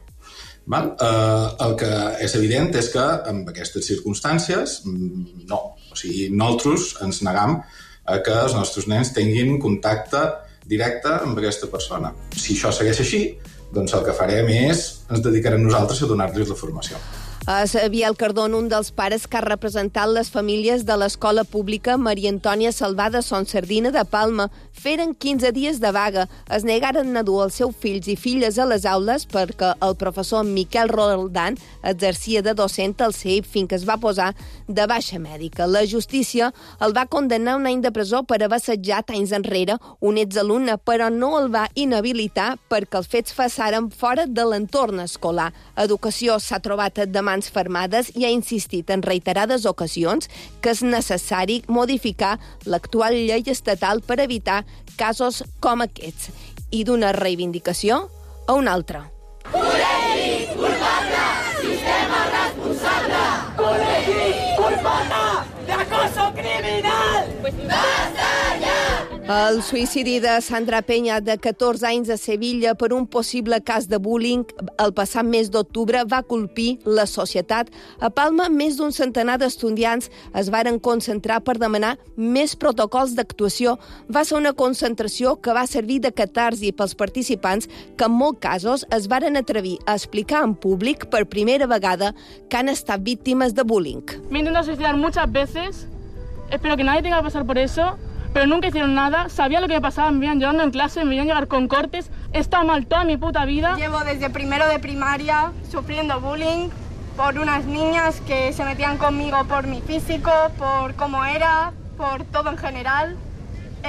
El que és evident és que amb aquestes circumstàncies no. O sigui, nosaltres ens negam a que els nostres nens tinguin contacte directe amb aquesta persona. Si això segueix així, doncs el que farem és ens dedicarem nosaltres a donar-los la formació. És Biel Cardón, un dels pares que ha representat les famílies de l'escola pública Maria Antònia Salvà de Son Sardina de Palma. Feren 15 dies de vaga. Es negaren a dur els seus fills i filles a les aules perquè el professor Miquel Roldán exercia de docent al CEIP fins que es va posar de baixa mèdica. La justícia el va condemnar a un any de presó per haver assetjat anys enrere un exalumne, però no el va inhabilitar perquè els fets passaren fora de l'entorn escolar. Educació s'ha trobat de mans fermades i ha insistit en reiterades ocasions que és necessari modificar l'actual llei estatal per evitar casos com aquests. I d'una reivindicació a una altra. Col·legi culpable, sistema responsable. Col·legi culpable d'acoso criminal. Basta ja! El suïcidi de Sandra Peña, de 14 anys, a Sevilla per un possible cas de bullying el passat mes d'octubre va colpir la societat. A Palma, més d'un centenar d'estudiants es varen concentrar per demanar més protocols d'actuació. Va ser una concentració que va servir de catarsi pels participants que en molts casos es varen atrevir a explicar en públic per primera vegada que han estat víctimes de bullying. Me he intentado suicidar muchas veces. Espero que nadie tenga que pasar por eso. Pero nunca hicieron nada, sabía lo que me pasaba, me iban llorando en clase, me iban a llegar con cortes, he estado mal toda mi puta vida. Llevo desde primero de primaria sufriendo bullying por unas niñas que se metían conmigo por mi físico, por cómo era, por todo en general.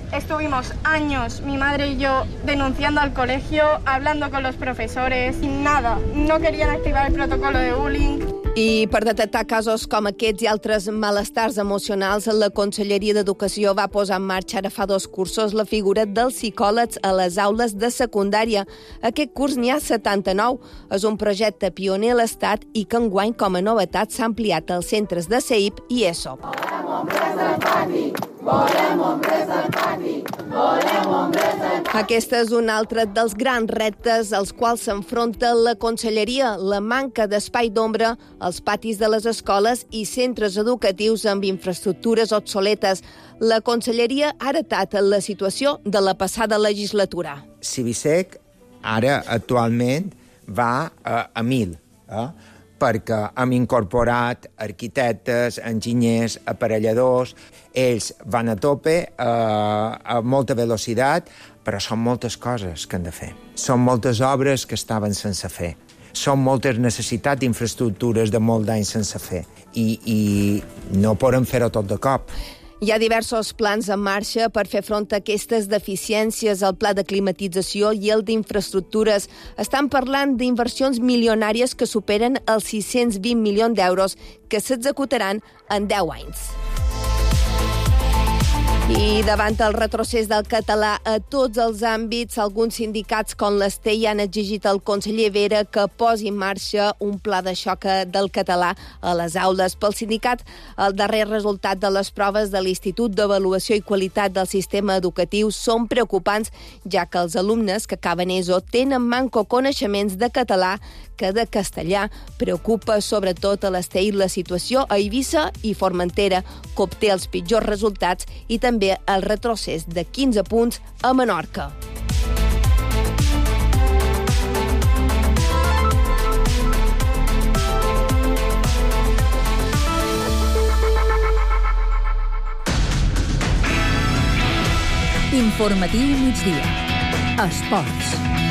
Estuvimos años, mi madre y yo, denunciando al colegio, hablando con los profesores, y nada, no querían activar el protocolo de bullying. I per detectar casos com aquests i altres malestars emocionals, la Conselleria d'Educació va posar en marxa ara fa 2 cursos la figura dels psicòlegs a les aules de secundària. Aquest curs n'hi ha 79. És un projecte pioner a l'Estat i que enguany, com a novetat, s'ha ampliat als centres de CEIP i ESO. Aquest és un altre dels grans reptes als quals s'enfronta la Conselleria, la manca d'espai d'ombra als patis de les escoles i centres educatius amb infraestructures obsoletes. La Conselleria ha heretat la situació de la passada legislatura. Civicec ara actualment va a 1.000, perquè hem incorporat arquitectes, enginyers, aparelladors. Ells van a tope, a molta velocitat, però són moltes coses que han de fer. Són moltes obres que estaven sense fer. Són moltes necessitats d'infraestructures de molt d'anys sense fer. I no podem fer-ho tot de cop. Hi ha diversos plans en marxa per fer front a aquestes deficiències, el pla de climatització i el d'infraestructures. Estan parlant d'inversions milionàries que superen els 620 milions d'euros que s'executaran en 10 anys. I davant el retrocés del català a tots els àmbits, alguns sindicats com l'Estei han exigit al conseller Vera que posi en marxa un pla de xoc del català a les aules. Pel sindicat, el darrer resultat de les proves de l'Institut d'Avaluació i Qualitat del Sistema Educatiu són preocupants, ja que els alumnes que acaben ESO tenen manco coneixements de català que de castellà. Preocupa sobretot a l'Estei la situació a Eivissa i Formentera, que obté els pitjors resultats, i també el retrocés de 15 punts a Menorca. Informatiu migdia. Esports.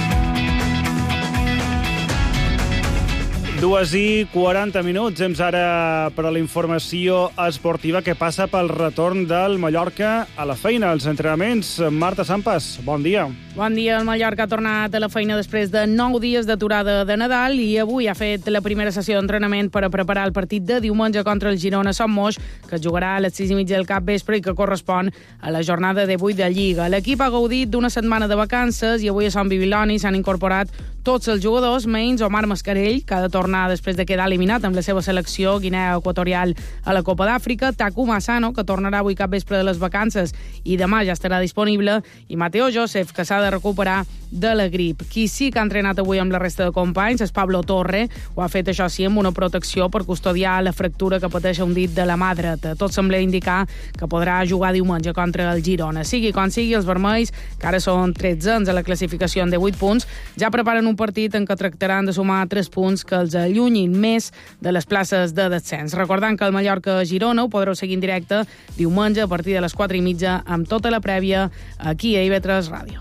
2:40. Temps ara per a la informació esportiva que passa pel retorn del Mallorca a la feina, als entrenaments. Marta Sampas, bon dia. Bon dia. El Mallorca ha tornat a la feina després de 9 dies d'aturada de Nadal i avui ha fet la primera sessió d'entrenament per a preparar el partit de diumenge contra el Girona Sant Moix, que jugarà a les 6:30 del capvespre i que correspon a la jornada 18 de Lliga. L'equip ha gaudit d'una setmana de vacances i avui a Sant Bibiloni s'han incorporat tots els jugadors, menys Omar Mascarell, que ha de tornar després de quedar eliminat amb la seva selecció Guinea Equatorial a la Copa d'Àfrica, Taku Massano, que tornarà avui capvespre de les vacances i demà ja estarà disponible, i Mateo Joseph, que s'ha de recuperar de la grip. Qui sí que ha entrenat avui amb la resta de companys és Pablo Torre. Ho ha fet, això sí, amb una protecció per custodiar la fractura que pateix un dit de la mà dreta. Tot sembla indicar que podrà jugar diumenge contra el Girona. Sigui com sigui, els vermells, que ara són 13 a la classificació en 18 punts, ja preparen un partit en què tractaran de sumar 3 punts que els allunyin més de les places de descens. Recordant que el Mallorca-Girona ho podreu seguir en directe diumenge a partir de les 4:30 amb tota la prèvia aquí a IB3 Ràdio.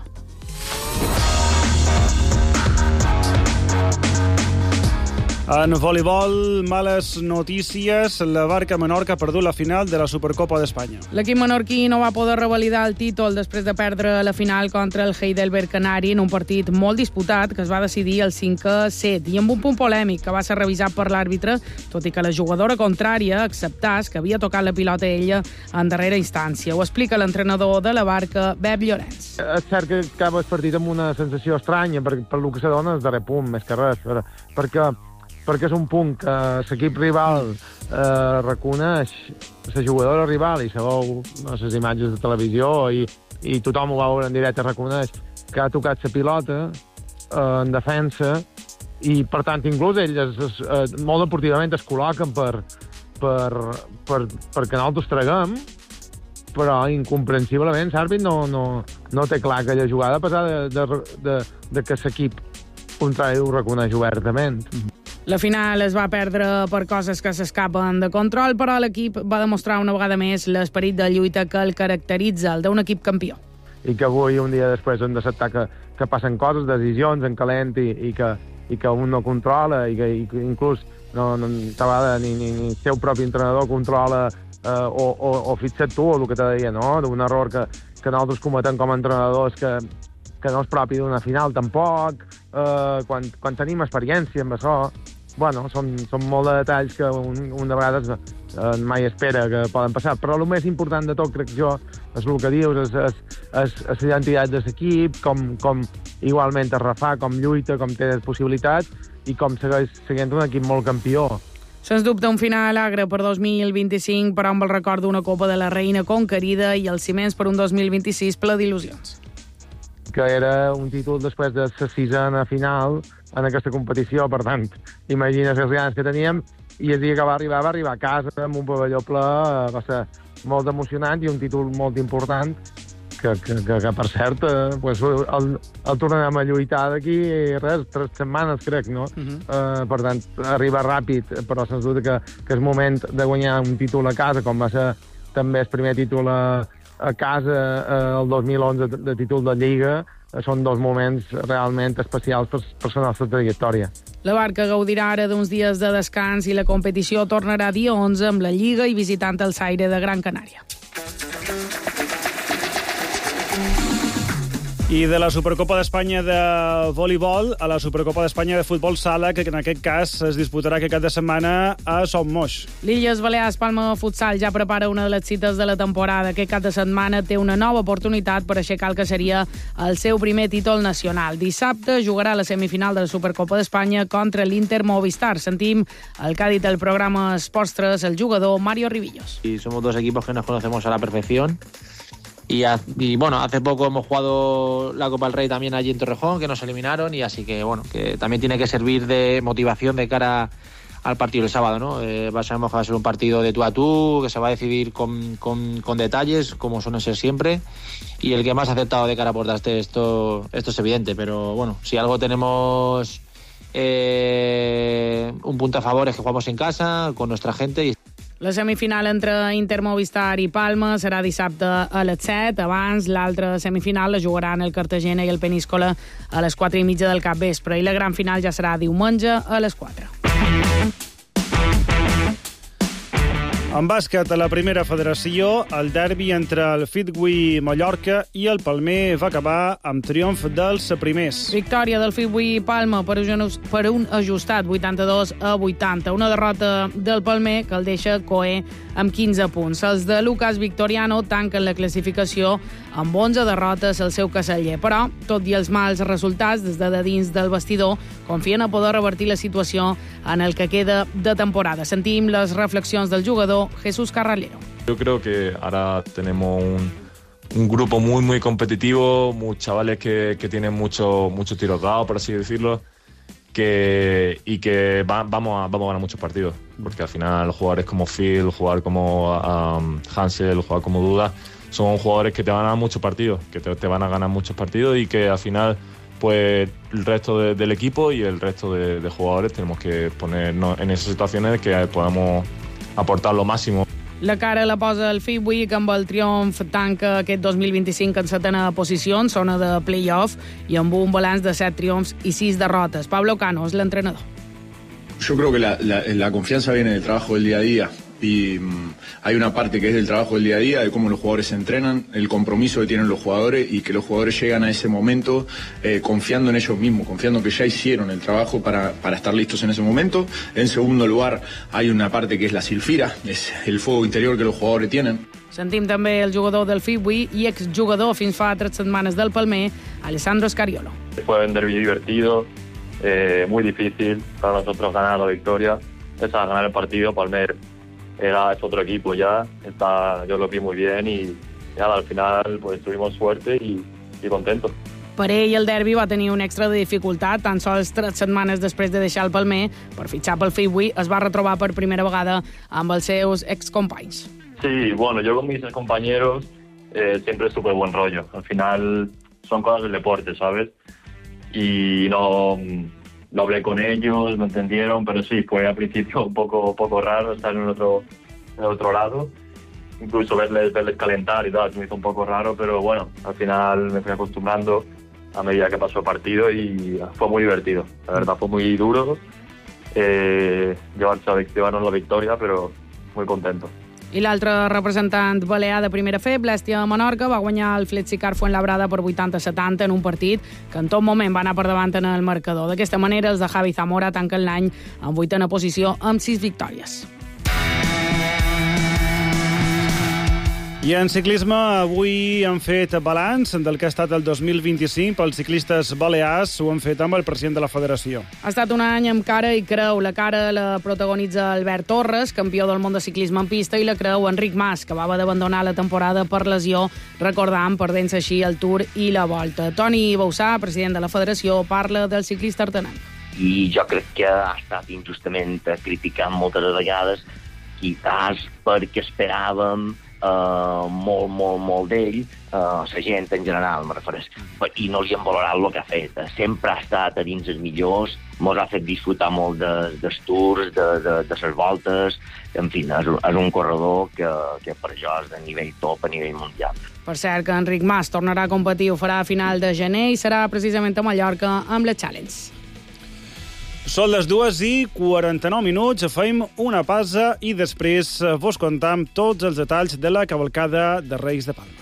En voleibol, males notícies. La Barca Menorca ha perdut la final de la Supercopa d'Espanya. L'equip menorquí no va poder revalidar el títol després de perdre la final contra el Heidelberg Canari en un partit molt disputat que es va decidir el 5-7 i amb un punt polèmic que va ser revisat per l'àrbitre, tot i que la jugadora contrària acceptàs que havia tocat la pilota ella en darrera instància. Ho explica l'entrenador de la Barca, Beb Llorenç. És cert que acaba el partit amb una sensació estranya per el que s'adona el darrer punt, més que res, perquè és un punt que l'equip rival reconeix, la jugadora rival, i sabeu les imatges de televisió i tothom ho va veure en directe, reconeix que ha tocat la pilota en defensa i, per tant, inclús ells molt deportivament es col·loquen perquè nosaltres traguem, però incomprensiblement l'àrbit no té clar aquella jugada a pesar de que l'equip contrari ho reconeix obertament. La final es va perdre per coses que s'escapen de control, però l'equip va demostrar una vegada més l'esperit de lluita que el caracteritza, el d'un equip campió. I que avui, un dia després, hem d'acceptar que passen coses, decisions en calent i que un no controla i que inclús ni el seu propi entrenador controla o fixa't tu el que te deia, no? D'un error nosaltres cometem com a entrenadors que no és propi d'una final tampoc, quan tenim experiència amb això. Bueno, són molt de detalls que un de vegades mai espera que poden passar, però el més important de tot, crec jo, és el que dius, és la identitat de l'equip, com igualment es refà, com lluita, com té possibilitats i com segueix sent un equip molt campió. Sens dubte un final agre per 2025, però amb el record d'una Copa de la Reina conquerida i els ciments per un 2026 ple d'il·lusions. Que era un títol després de la sisena final en aquesta competició, per tant, imagina't les ganes que teníem, i el dia que va arribar a casa amb un pavelló ple, va ser molt emocionant i un títol molt important, que per cert, pues, el tornarem a lluitar d'aquí, 3 setmanes, crec, no? Per tant, arriba ràpid, però sens dubte que és moment de guanyar un títol a casa, com va ser també el primer títol a casa el 2011 de títol de Lliga. Són 2 moments realment especials per la nostra trajectòria. La Barca gaudirà ara d'uns dies de descans i la competició tornarà dia 11 amb la Lliga i visitant el Saire de Gran Canària. I de la Supercopa d'Espanya de voleibol a la Supercopa d'Espanya de futbol sala, que en aquest cas es disputarà aquest cap de setmana a Son Moix. L'Illes Balears Palma Futsal ja prepara una de les cites de la temporada. Aquest cap de setmana té una nova oportunitat per aixecar el que seria el seu primer títol nacional. Dissabte jugarà la semifinal de la Supercopa d'Espanya contra l'Inter Movistar. Sentim el que ha dit el programa Esports 3 el jugador Mario Rivillos. Y somos 2 equipos que nos conocemos a la perfección. Y bueno, hace poco hemos jugado la Copa del Rey también allí en Torrejón, que nos eliminaron, y así que bueno, que también tiene que servir de motivación de cara al partido del sábado, ¿no? Sabemos que va a ser un partido de tú a tú, que se va a decidir con detalles, como suelen ser siempre, y el que más ha aceptado de cara a puertas esto es evidente, pero bueno, si algo tenemos un punto a favor es que jugamos en casa, con nuestra gente. La semifinal entre Inter Movistar i Palma serà dissabte a les 7. Abans, l'altra semifinal la jugaran el Cartagena i el Peníscola a les 4:30 del capvespre. I la gran final ja serà diumenge a les 4. En bàsquet, a la primera federació, el derbi entre el Fitwi Mallorca i el Palmer va acabar amb triomf dels primers. Victòria del Fitwi Palma per un ajustat 82-80. Una derrota del Palmer que el deixa coer amb 15 punts. Els de Lucas Victoriano tanquen la classificació amb 11 derrotes al seu caseller. Però, tot i els mals resultats, des de dins del vestidor, confien a poder revertir la situació en el que queda de temporada. Sentim les reflexions del jugador Jesús Carralero. Yo creo que ahora tenemos un grupo muy competitivo, muchos chavales que tienen muchos tiros dados, por así decirlo, y que vamos a ganar muchos partidos, porque al final jugadores como Phil, jugar como Hansel, jugar como Duda, son jugadores que te van a ganar muchos partidos, que te van a ganar muchos partidos, y que al final pues el resto del equipo y el resto de jugadores tenemos que ponernos en esas situaciones que podamos aportar lo máximo. La cara la posa el Fitwi, que amb el triomf tanca aquest 2025 en 7ª posició, en zona de play-off, i amb un balanç de 7 triomfs i 6 derrotes. Pablo Cano és l'entrenador. Yo creo que la confianza viene del trabajo del día a día. Y hay una parte que es del trabajo del día a día, de cómo los jugadores se entrenan, el compromiso que tienen los jugadores y que los jugadores llegan a ese momento confiando en ellos mismos, confiando que ya hicieron el trabajo para estar listos en ese momento. En segundo lugar, hay una parte que es la silfira, es el fuego interior que los jugadores tienen. Sentim també el jugador del Fitwi i exjugador fins fa 3 setmanes del Palmer, Alessandro Scariolo. Fue un derbi divertido, muy difícil para nosotros ganar la victoria. Es a ganar el partido. Palmer es otro equipo ya, yo lo vi muy bien y al final pues tuvimos suerte y contentos. Per ell, el derbi va tenir un extra de dificultat. Tan sols 3 setmanes després de deixar el Palmer per fitxar pel Fitwi, es va retrobar per primera vegada amb els seus excompanys. Sí, bueno, yo con mis compañeros siempre es súper buen rollo. Al final son cosas del deporte, ¿sabes? Y no hablé con ellos, lo entendieron, pero sí, fue al principio un poco raro estar en otro lado. Incluso verles calentar y tal, se me hizo un poco raro, pero bueno, al final me fui acostumbrando a medida que pasó el partido y fue muy divertido. La verdad fue muy duro llevarnos la victoria, pero muy contento. I l'altre representant balear de primera fe, Blèstia Menorca, va guanyar el Flexicar Fuenlabrada per 80-70 en un partit que en tot moment va anar per davant en el marcador. D'aquesta manera, els de Javi Zamora tanquen l'any en 8a posició amb 6 victòries. I en ciclisme, avui han fet balanç del que ha estat el 2025 pels ciclistes balears. Ho han fet amb el president de la federació. Ha estat un any amb cara i creu. La cara la protagonitza Albert Torres, campió del món de ciclisme en pista, i la creu Enric Mas, que va haver d'abandonar la temporada per lesió, recordant, perdent-se així el Tour i la Volta. Toni Bausà, president de la federació, parla del ciclista artenenc. I jo crec que ha estat injustament criticat moltes vegades, quizás perquè esperàvem molt d'ell, la gent en general, me refereix, i no li han valorat el que ha fet. Sempre ha estat a dins els millors, mos ha fet disfrutar molt dels tours, de les voltes, en fi, és un corredor que per jo és de nivell top a nivell mundial. Per cert, que Enric Mas tornarà a competir, ho farà a final de gener i serà precisament a Mallorca amb la Challenge. Són les 2:49, fem una pausa i després vos contam tots els detalls de la cavalcada de Reis de Palma.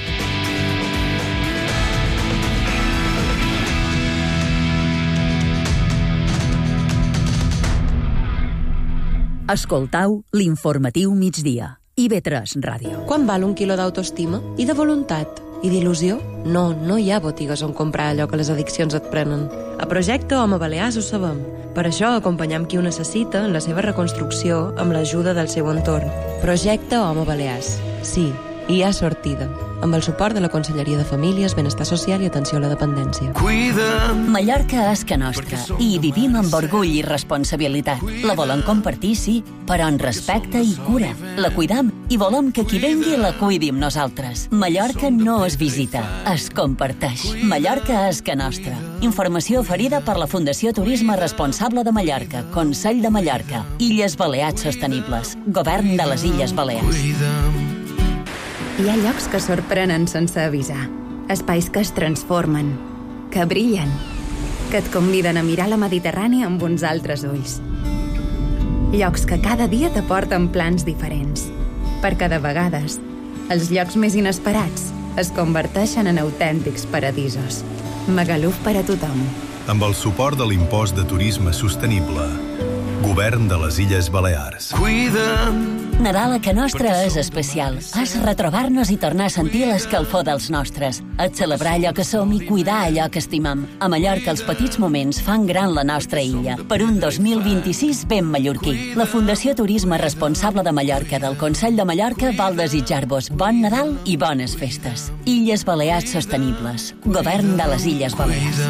Escoltau l'informatiu migdia. IB3 Ràdio. Quan val un quilo d'autoestima? I de voluntat? I d'il·lusió? No hi ha botigues on comprar allò que les addiccions et prenen. A Projecte Home Balears ho sabem. Per això acompanyam qui ho necessita en la seva reconstrucció amb l'ajuda del seu entorn. Projecte Home Balears. Sí, hi ha sortida. Amb el suport de la Conselleria de Famílies, Benestar Social i Atenció a la Dependència. Mallorca és que nostra i hi vivim amb orgull i responsabilitat. La volem compartir, sí, però en respecte i cura. La cuidam i volem que qui vengui la cuidi amb nosaltres. Mallorca no es visita, es comparteix. Mallorca és que nostra. Informació oferida per la Fundació Turisme Responsable de Mallorca, Consell de Mallorca, Illes Balears Sostenibles, Govern de les Illes Balears. Hi ha llocs que sorprenen sense avisar. Espais que es transformen, que brillen, que et conviden a mirar la Mediterrània amb uns altres ulls. Llocs que cada dia t'aporten plans diferents. Perquè de vegades, els llocs més inesperats es converteixen en autèntics paradisos. Magaluf per a tothom. Amb el suport de l'impost de turisme sostenible. Govern de les Illes Balears. Nadal a Ca Nostra és especial. És retrobar-nos i tornar a sentir l'escalfor dels nostres. És celebrar allò que som i cuidar allò que estimam. A Mallorca els petits moments fan gran la nostra illa. Per un 2026 ben mallorquí. La Fundació Turisme Responsable de Mallorca del Consell de Mallorca vol desitjar-vos bon Nadal i bones festes. Illes Balears Sostenibles. Govern de les Illes Balears.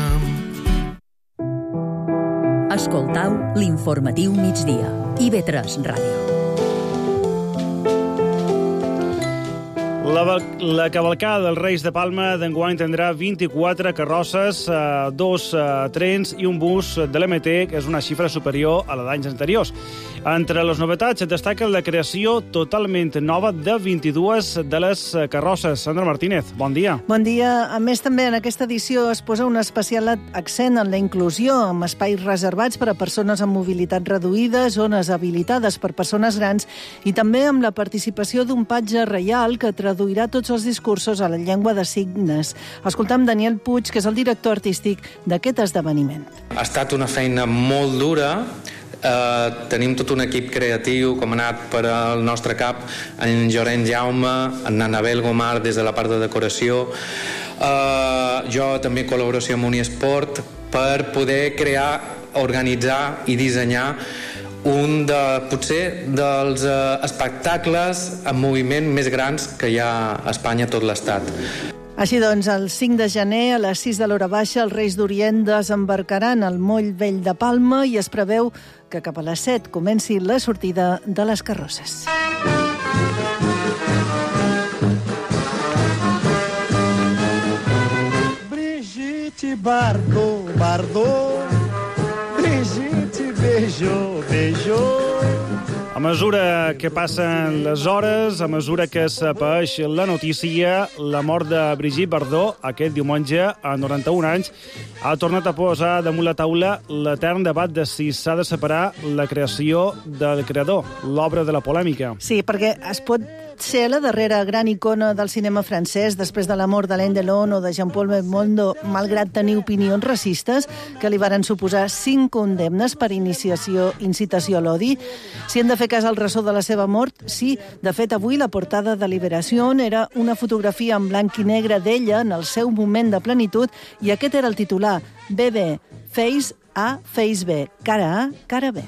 Escoltau l'informatiu migdia. IB3 Ràdio. La cavalcada dels Reis de Palma d'enguany tindrà 24 carrosses, 2 trens i un bus de l'MT, que és una xifra superior a la d'anys anteriors. Entre les novetats destaca la creació totalment nova de 22 de les carrosses. Sandra Martínez, bon dia. Bon dia. A més, també en aquesta edició es posa un especial accent en la inclusió, amb espais reservats per a persones amb mobilitat reduïda, zones habilitades per persones grans i també amb la participació d'un patge reial que traduirà tots els discursos a la llengua de signes. Escoltam Daniel Puig, que és el director artístic d'aquest esdeveniment. Ha estat una feina molt dura. Tenim tot un equip creatiu com ha anat per al nostre cap, en Llorenç Jaume, en Anabel Gomar des de la part de decoració, jo també col·laboració amb Uniesport per poder crear, organitzar i dissenyar un potser dels espectacles en moviment més grans que hi ha a Espanya, tot l'estat. Així doncs, el 5 de gener, a les 6 de l'hora baixa, els Reis d'Orient desembarcaran al Moll Vell de Palma i es preveu que cap a les 7 comenci la sortida de les carrosses. Brigitte Bardot, Bardot, Brigitte beijou, beijou. mesura que passen les hores, a mesura que s'apareix la notícia, la mort de Brigitte Bardot, aquest diumenge, a 91 anys, ha tornat a posar damunt la taula l'etern debat de si s'ha de separar la creació del creador, l'obra de la polèmica. Sí, perquè es pot ser la darrera gran icona del cinema francès després de la mort d'Alain Delon o de Jean-Paul Belmondo, malgrat tenir opinions racistes que li varen suposar 5 condemnes per incitació a l'odi. Si hem de fer cas al ressò de la seva mort, sí. De fet, avui la portada de Liberació era una fotografia en blanc i negre d'ella en el seu moment de plenitud i aquest era el titular: BB, Face A, Face B, cara A, cara B.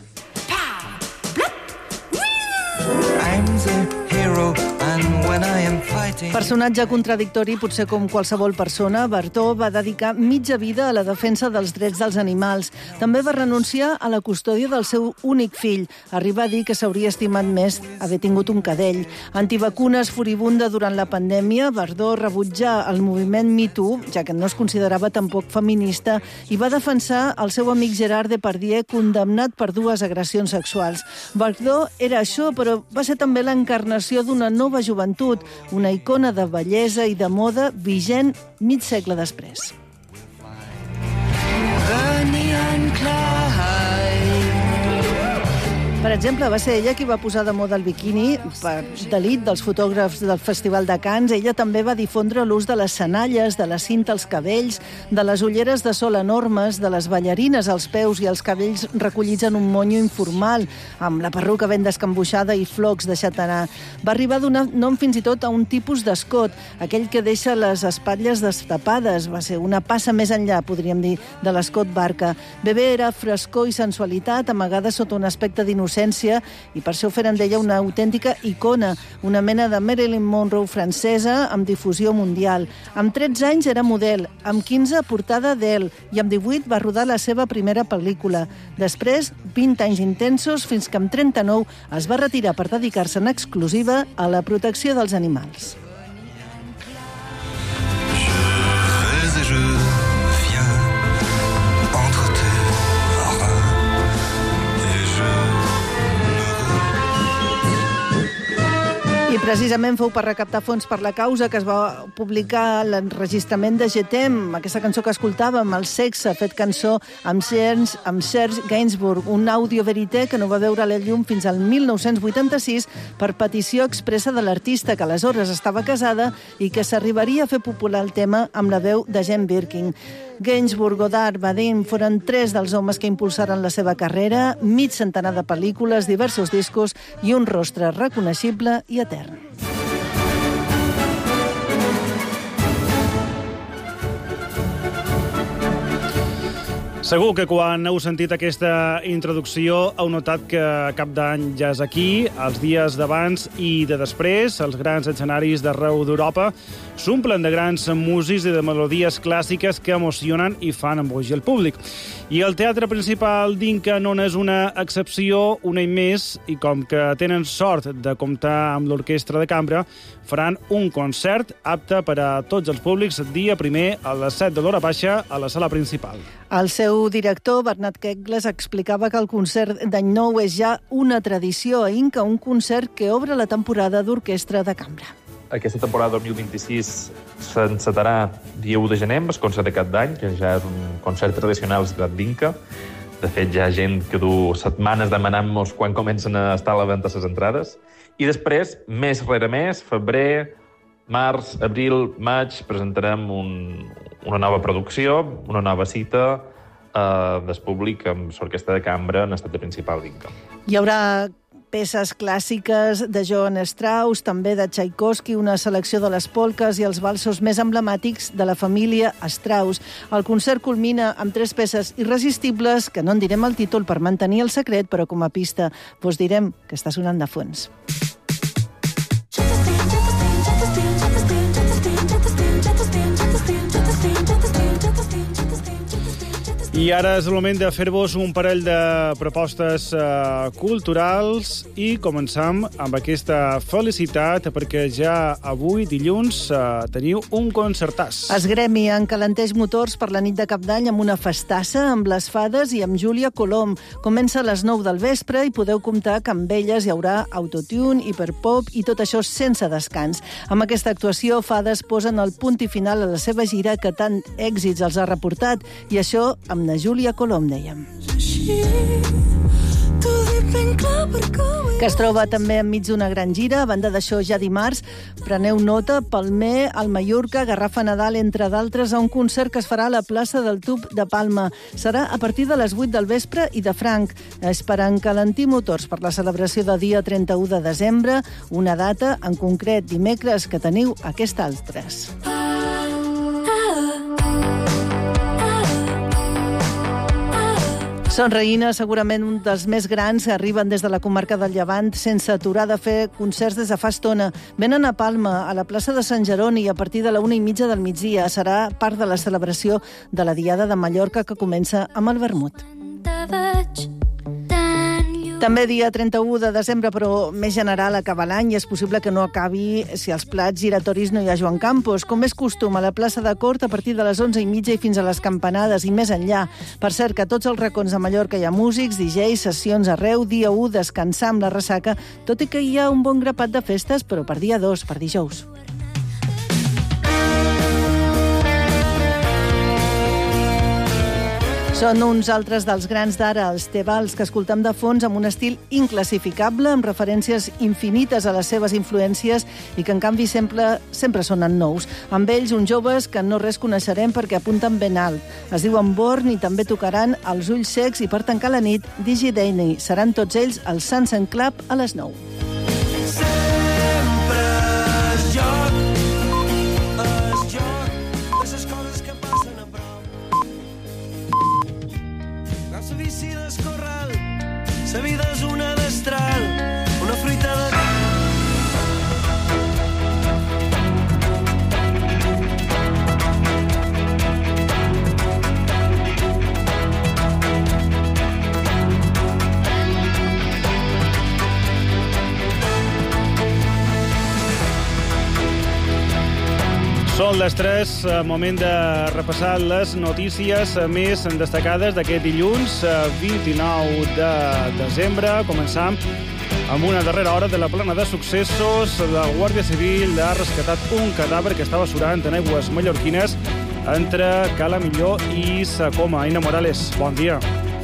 Personatge contradictori, potser com qualsevol persona, Bardot va dedicar mitja vida a la defensa dels drets dels animals. També va renunciar a la custòdia del seu únic fill. Arriba a dir que s'hauria estimat més haver tingut un cadell. Antivacunes, furibunda durant la pandèmia, Bardot rebutjà el moviment Me Too, ja que no es considerava tampoc feminista, i va defensar el seu amic Gerard Depardieu, condemnat per 2 agressions sexuals. Bardot era això, però va ser també l'encarnació d'una nova joventut, una icona de bellesa i de moda vigent mig segle després. Per exemple, va ser ella qui va posar de moda el biquini per delit dels fotògrafs del Festival de Cannes. Ella també va difondre l'ús de les senalles, de la cinta als cabells, de les ulleres de sol enormes, de les ballarines als peus i els cabells recollits en un monyo informal, amb la perruca ben descambuixada i flocs deixat anar. Va arribar a donar nom fins i tot a un tipus d'escot, aquell que deixa les espatlles destapades. Va ser una passa més enllà, podríem dir, de l'escot barca. Bebé era frescor i sensualitat, amagada sota un aspecte d'innocència, i per això feren d'ella una autèntica icona, una mena de Marilyn Monroe francesa amb difusió mundial. Amb 13 anys era model, amb 15 portada d'Elle i amb 18 va rodar la seva primera pel·lícula. Després, 20 anys intensos, fins que amb 39 es va retirar per dedicar-se en exclusiva a la protecció dels animals. I precisament fou per recaptar fons per la causa que es va publicar l'enregistrament de Je t'aime, aquesta cançó que escoltàvem, El sexe, fet cançó amb Serge Gainsbourg, un àudio verité que no va veure la llum fins al 1986 per petició expressa de l'artista, que aleshores estava casada i que s'arribaria a fer popular el tema amb la veu de Jane Birkin. Gainsbourg, Godard, Badin foren 3 dels homes que impulsaren la seva carrera, mig centenar de pel·lícules, diversos discos i un rostre reconeixible i etern. Segur que quan heu sentit aquesta introducció heu notat que Cap d'Any ja és aquí, els dies d'abans i de després, els grans escenaris d'arreu d'Europa s'omplen de grans músics i de melodies clàssiques que emocionen i fan embogir el públic. I el Teatre Principal d'Inca no n'és una excepció, un any més, i com que tenen sort de comptar amb l'orquestra de cambra, faran un concert apte per a tots els públics dia primer a les 7 de l'hora baixa a la sala principal. El seu director, Bernat Kegles, explicava que el concert d'any nou és ja una tradició a Inca, un concert que obre la temporada d'orquestra de cambra. Aquesta temporada 2026 s'encetarà dia 1 de gener amb el concert de Cap d'Any, que ja és un concert tradicional d'Inca. De fet, hi ha gent que du setmanes demanant-nos quan comencen a estar a la venda les entrades. I després, mes rere mes, febrer, març, abril, maig, presentarem una nova producció, una nova cita del públic amb l'orquestra de cambra en el Teatre Principal d'Inca. Hi haurà peces clàssiques de Johann Strauss, també de Tchaikovsky, una selecció de les polques i els valsos més emblemàtics de la família Strauss. El concert culmina amb 3 peces irresistibles, que no en direm el títol per mantenir el secret, però com a pista vos direm que està sonant de fons. I ara és el moment de fer-vos un parell de propostes culturals i començam amb aquesta felicitat perquè ja avui, dilluns, teniu un concertàs. Es gremi encalenteix motors per la nit de Cap d'Any amb una festassa, amb les Fades i amb Júlia Colom. Comença a les 9 del vespre i podeu comptar que amb elles hi haurà autotune, hiperpop i tot això sense descans. Amb aquesta actuació, Fades posen el punt i final a la seva gira que tant èxits els ha reportat, i això amb la Júlia Colom, dèiem. Que es troba també enmig d'una gran gira. A banda d'això, ja dimarts, preneu nota, Palmer, al Mallorca, Garrafa Nadal, entre d'altres, a un concert que es farà a la plaça del Tub de Palma. Serà a partir de les 8 del vespre i de franc. És per encalentir motors per la celebració de dia 31 de desembre, una data, en concret, dimecres, que teniu aquests altres. Són Reina, segurament un dels més grans, arriben des de la comarca del Llevant sense aturar de fer concerts des de fa estona. Venen a Palma, a la plaça de Sant Jeroni, a partir de la 1:30 del migdia. Serà part de la celebració de la Diada de Mallorca, que comença amb el vermut. També dia 31 de desembre, però més general, acaba l'any i és possible que no acabi si als plats giratoris no hi ha Joan Campos. Com és costum, a la plaça de Cort, a partir de les 11:30 i fins a les campanades i més enllà. Per cert, que a tots els racons de Mallorca hi ha músics, DJs, sessions arreu, dia 1, descansar amb la ressaca, tot i que hi ha un bon grapat de festes, però per dia 2, per dijous. Són uns altres dels grans d'ara, els Tebals, que escoltem de fons amb un estil inclassificable, amb referències infinites a les seves influències i que, en canvi, sempre sonen nous. Amb ells, uns joves que no res coneixerem perquè apunten ben alt. Es diuen Born i també tocaran Els Ulls Secs i, per tancar la nit, Digi Daney. Seran tots ells al Sunset Club a les 9. La vida és una destral, una fruita de... Són les 3, moment de repassar les notícies més destacades d'aquest dilluns 29 de desembre. Començam amb una darrera hora de la plana de successos. La Guàrdia Civil ha rescatat un cadàver que estava surant en aigües mallorquines entre Cala Millor i Sa Coma. Aina Morales, bon dia.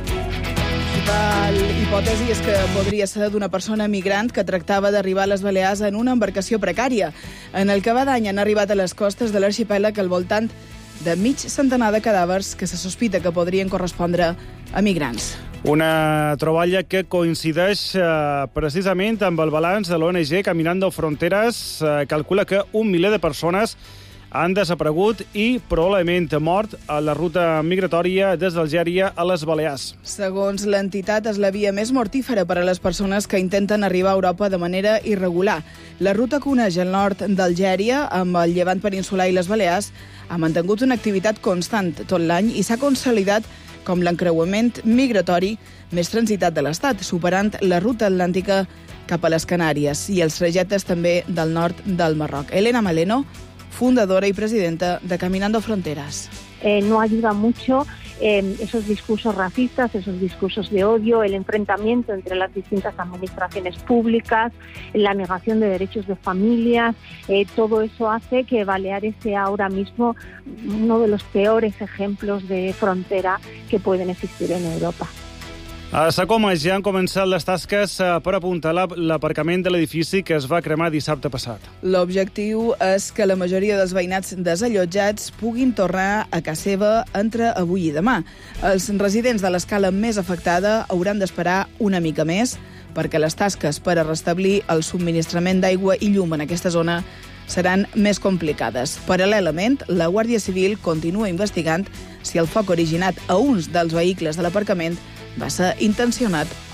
La hipòtesi és que podria ser d'una persona migrant que tractava d'arribar a les Balears en una embarcació precària. En el que va d'any han arribat a les costes de l'arxipèlag al voltant de mig centenar de cadàvers que se sospita que podrien correspondre a migrants. Una troballa que coincideix precisament amb el balanç de l'ONG Caminando Fronteras. Calcula que 1 miler de persones han desaparegut i probablement mort a la ruta migratòria des d'Algèria a les Balears. Segons l'entitat, és la via més mortífera per a les persones que intenten arribar a Europa de manera irregular. La ruta que uneix el nord d'Algèria amb el llevant peninsular i les Balears ha mantingut una activitat constant tot l'any i s'ha consolidat com l'encreuament migratori més transitat de l'Estat, superant la ruta atlàntica cap a les Canàries i els trajectes també del nord del Marroc. Elena Maleno, fundadora y presidenta de Caminando Fronteras. No ayuda mucho esos discursos racistas, esos discursos de odio, el enfrentamiento entre las distintas administraciones públicas, la negación de derechos de familias. Todo eso hace que Baleares sea ahora mismo uno de los peores ejemplos de frontera que pueden existir en Europa. A Sa Coma ja han començat les tasques per apuntalar l'aparcament de l'edifici que es va cremar dissabte passat. L'objectiu és que la majoria dels veïnats desallotjats puguin tornar a casa seva entre avui i demà. Els residents de l'escala més afectada hauran d'esperar una mica més perquè les tasques per a restablir el subministrament d'aigua i llum en aquesta zona seran més complicades. Paral·lelament, la Guàrdia Civil continua investigant si el foc originat a uns dels vehicles de l'aparcament va ser intencionat o no.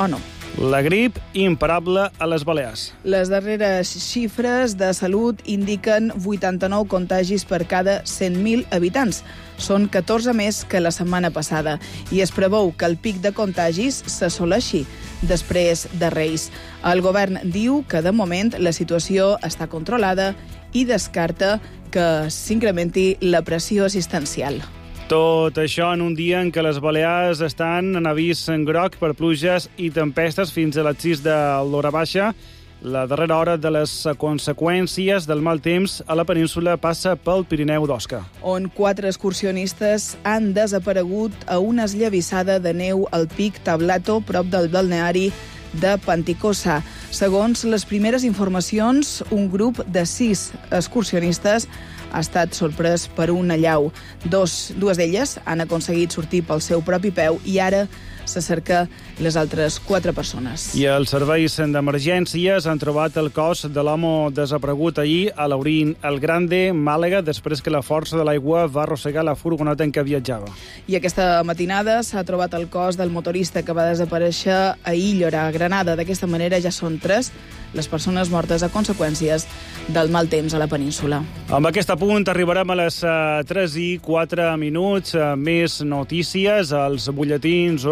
La grip imparable a les Balears. Les darreres xifres de salut indiquen 89 contagis per cada 100.000 habitants. Són 14 més que la setmana passada i es preveu que el pic de contagis s'assoleixi després de Reis. El govern diu que de moment la situació està controlada i descarta que s'incrementi la pressió assistencial. Tot això en un dia en què les Balears estan en avís en groc per pluges i tempestes fins a les 6 de l'hora baixa. La darrera hora de les conseqüències del mal temps a la península passa pel Pirineu d'Osca, on 4 excursionistes han desaparegut a una esllavissada de neu al pic Tablato, prop del balneari de Panticosa. Segons les primeres informacions, un grup de 6 excursionistes ha estat sorprès per una allau. Dues d'elles han aconseguit sortir pel seu propi peu i ara se cerca les altres 4 persones. I els serveis d'emergències han trobat el cos de l'home desaparegut ahir a l'Aurín el Grande, Màlaga, després que la força de l'aigua va arrossegar la furgoneta en què viatjava. I aquesta matinada s'ha trobat el cos del motorista que va desaparèixer a Illora, a Granada. D'aquesta manera ja són 3 les persones mortes a conseqüències del mal temps a la península. Amb aquest punt arribarem a les 3:04. Més notícies als butlletins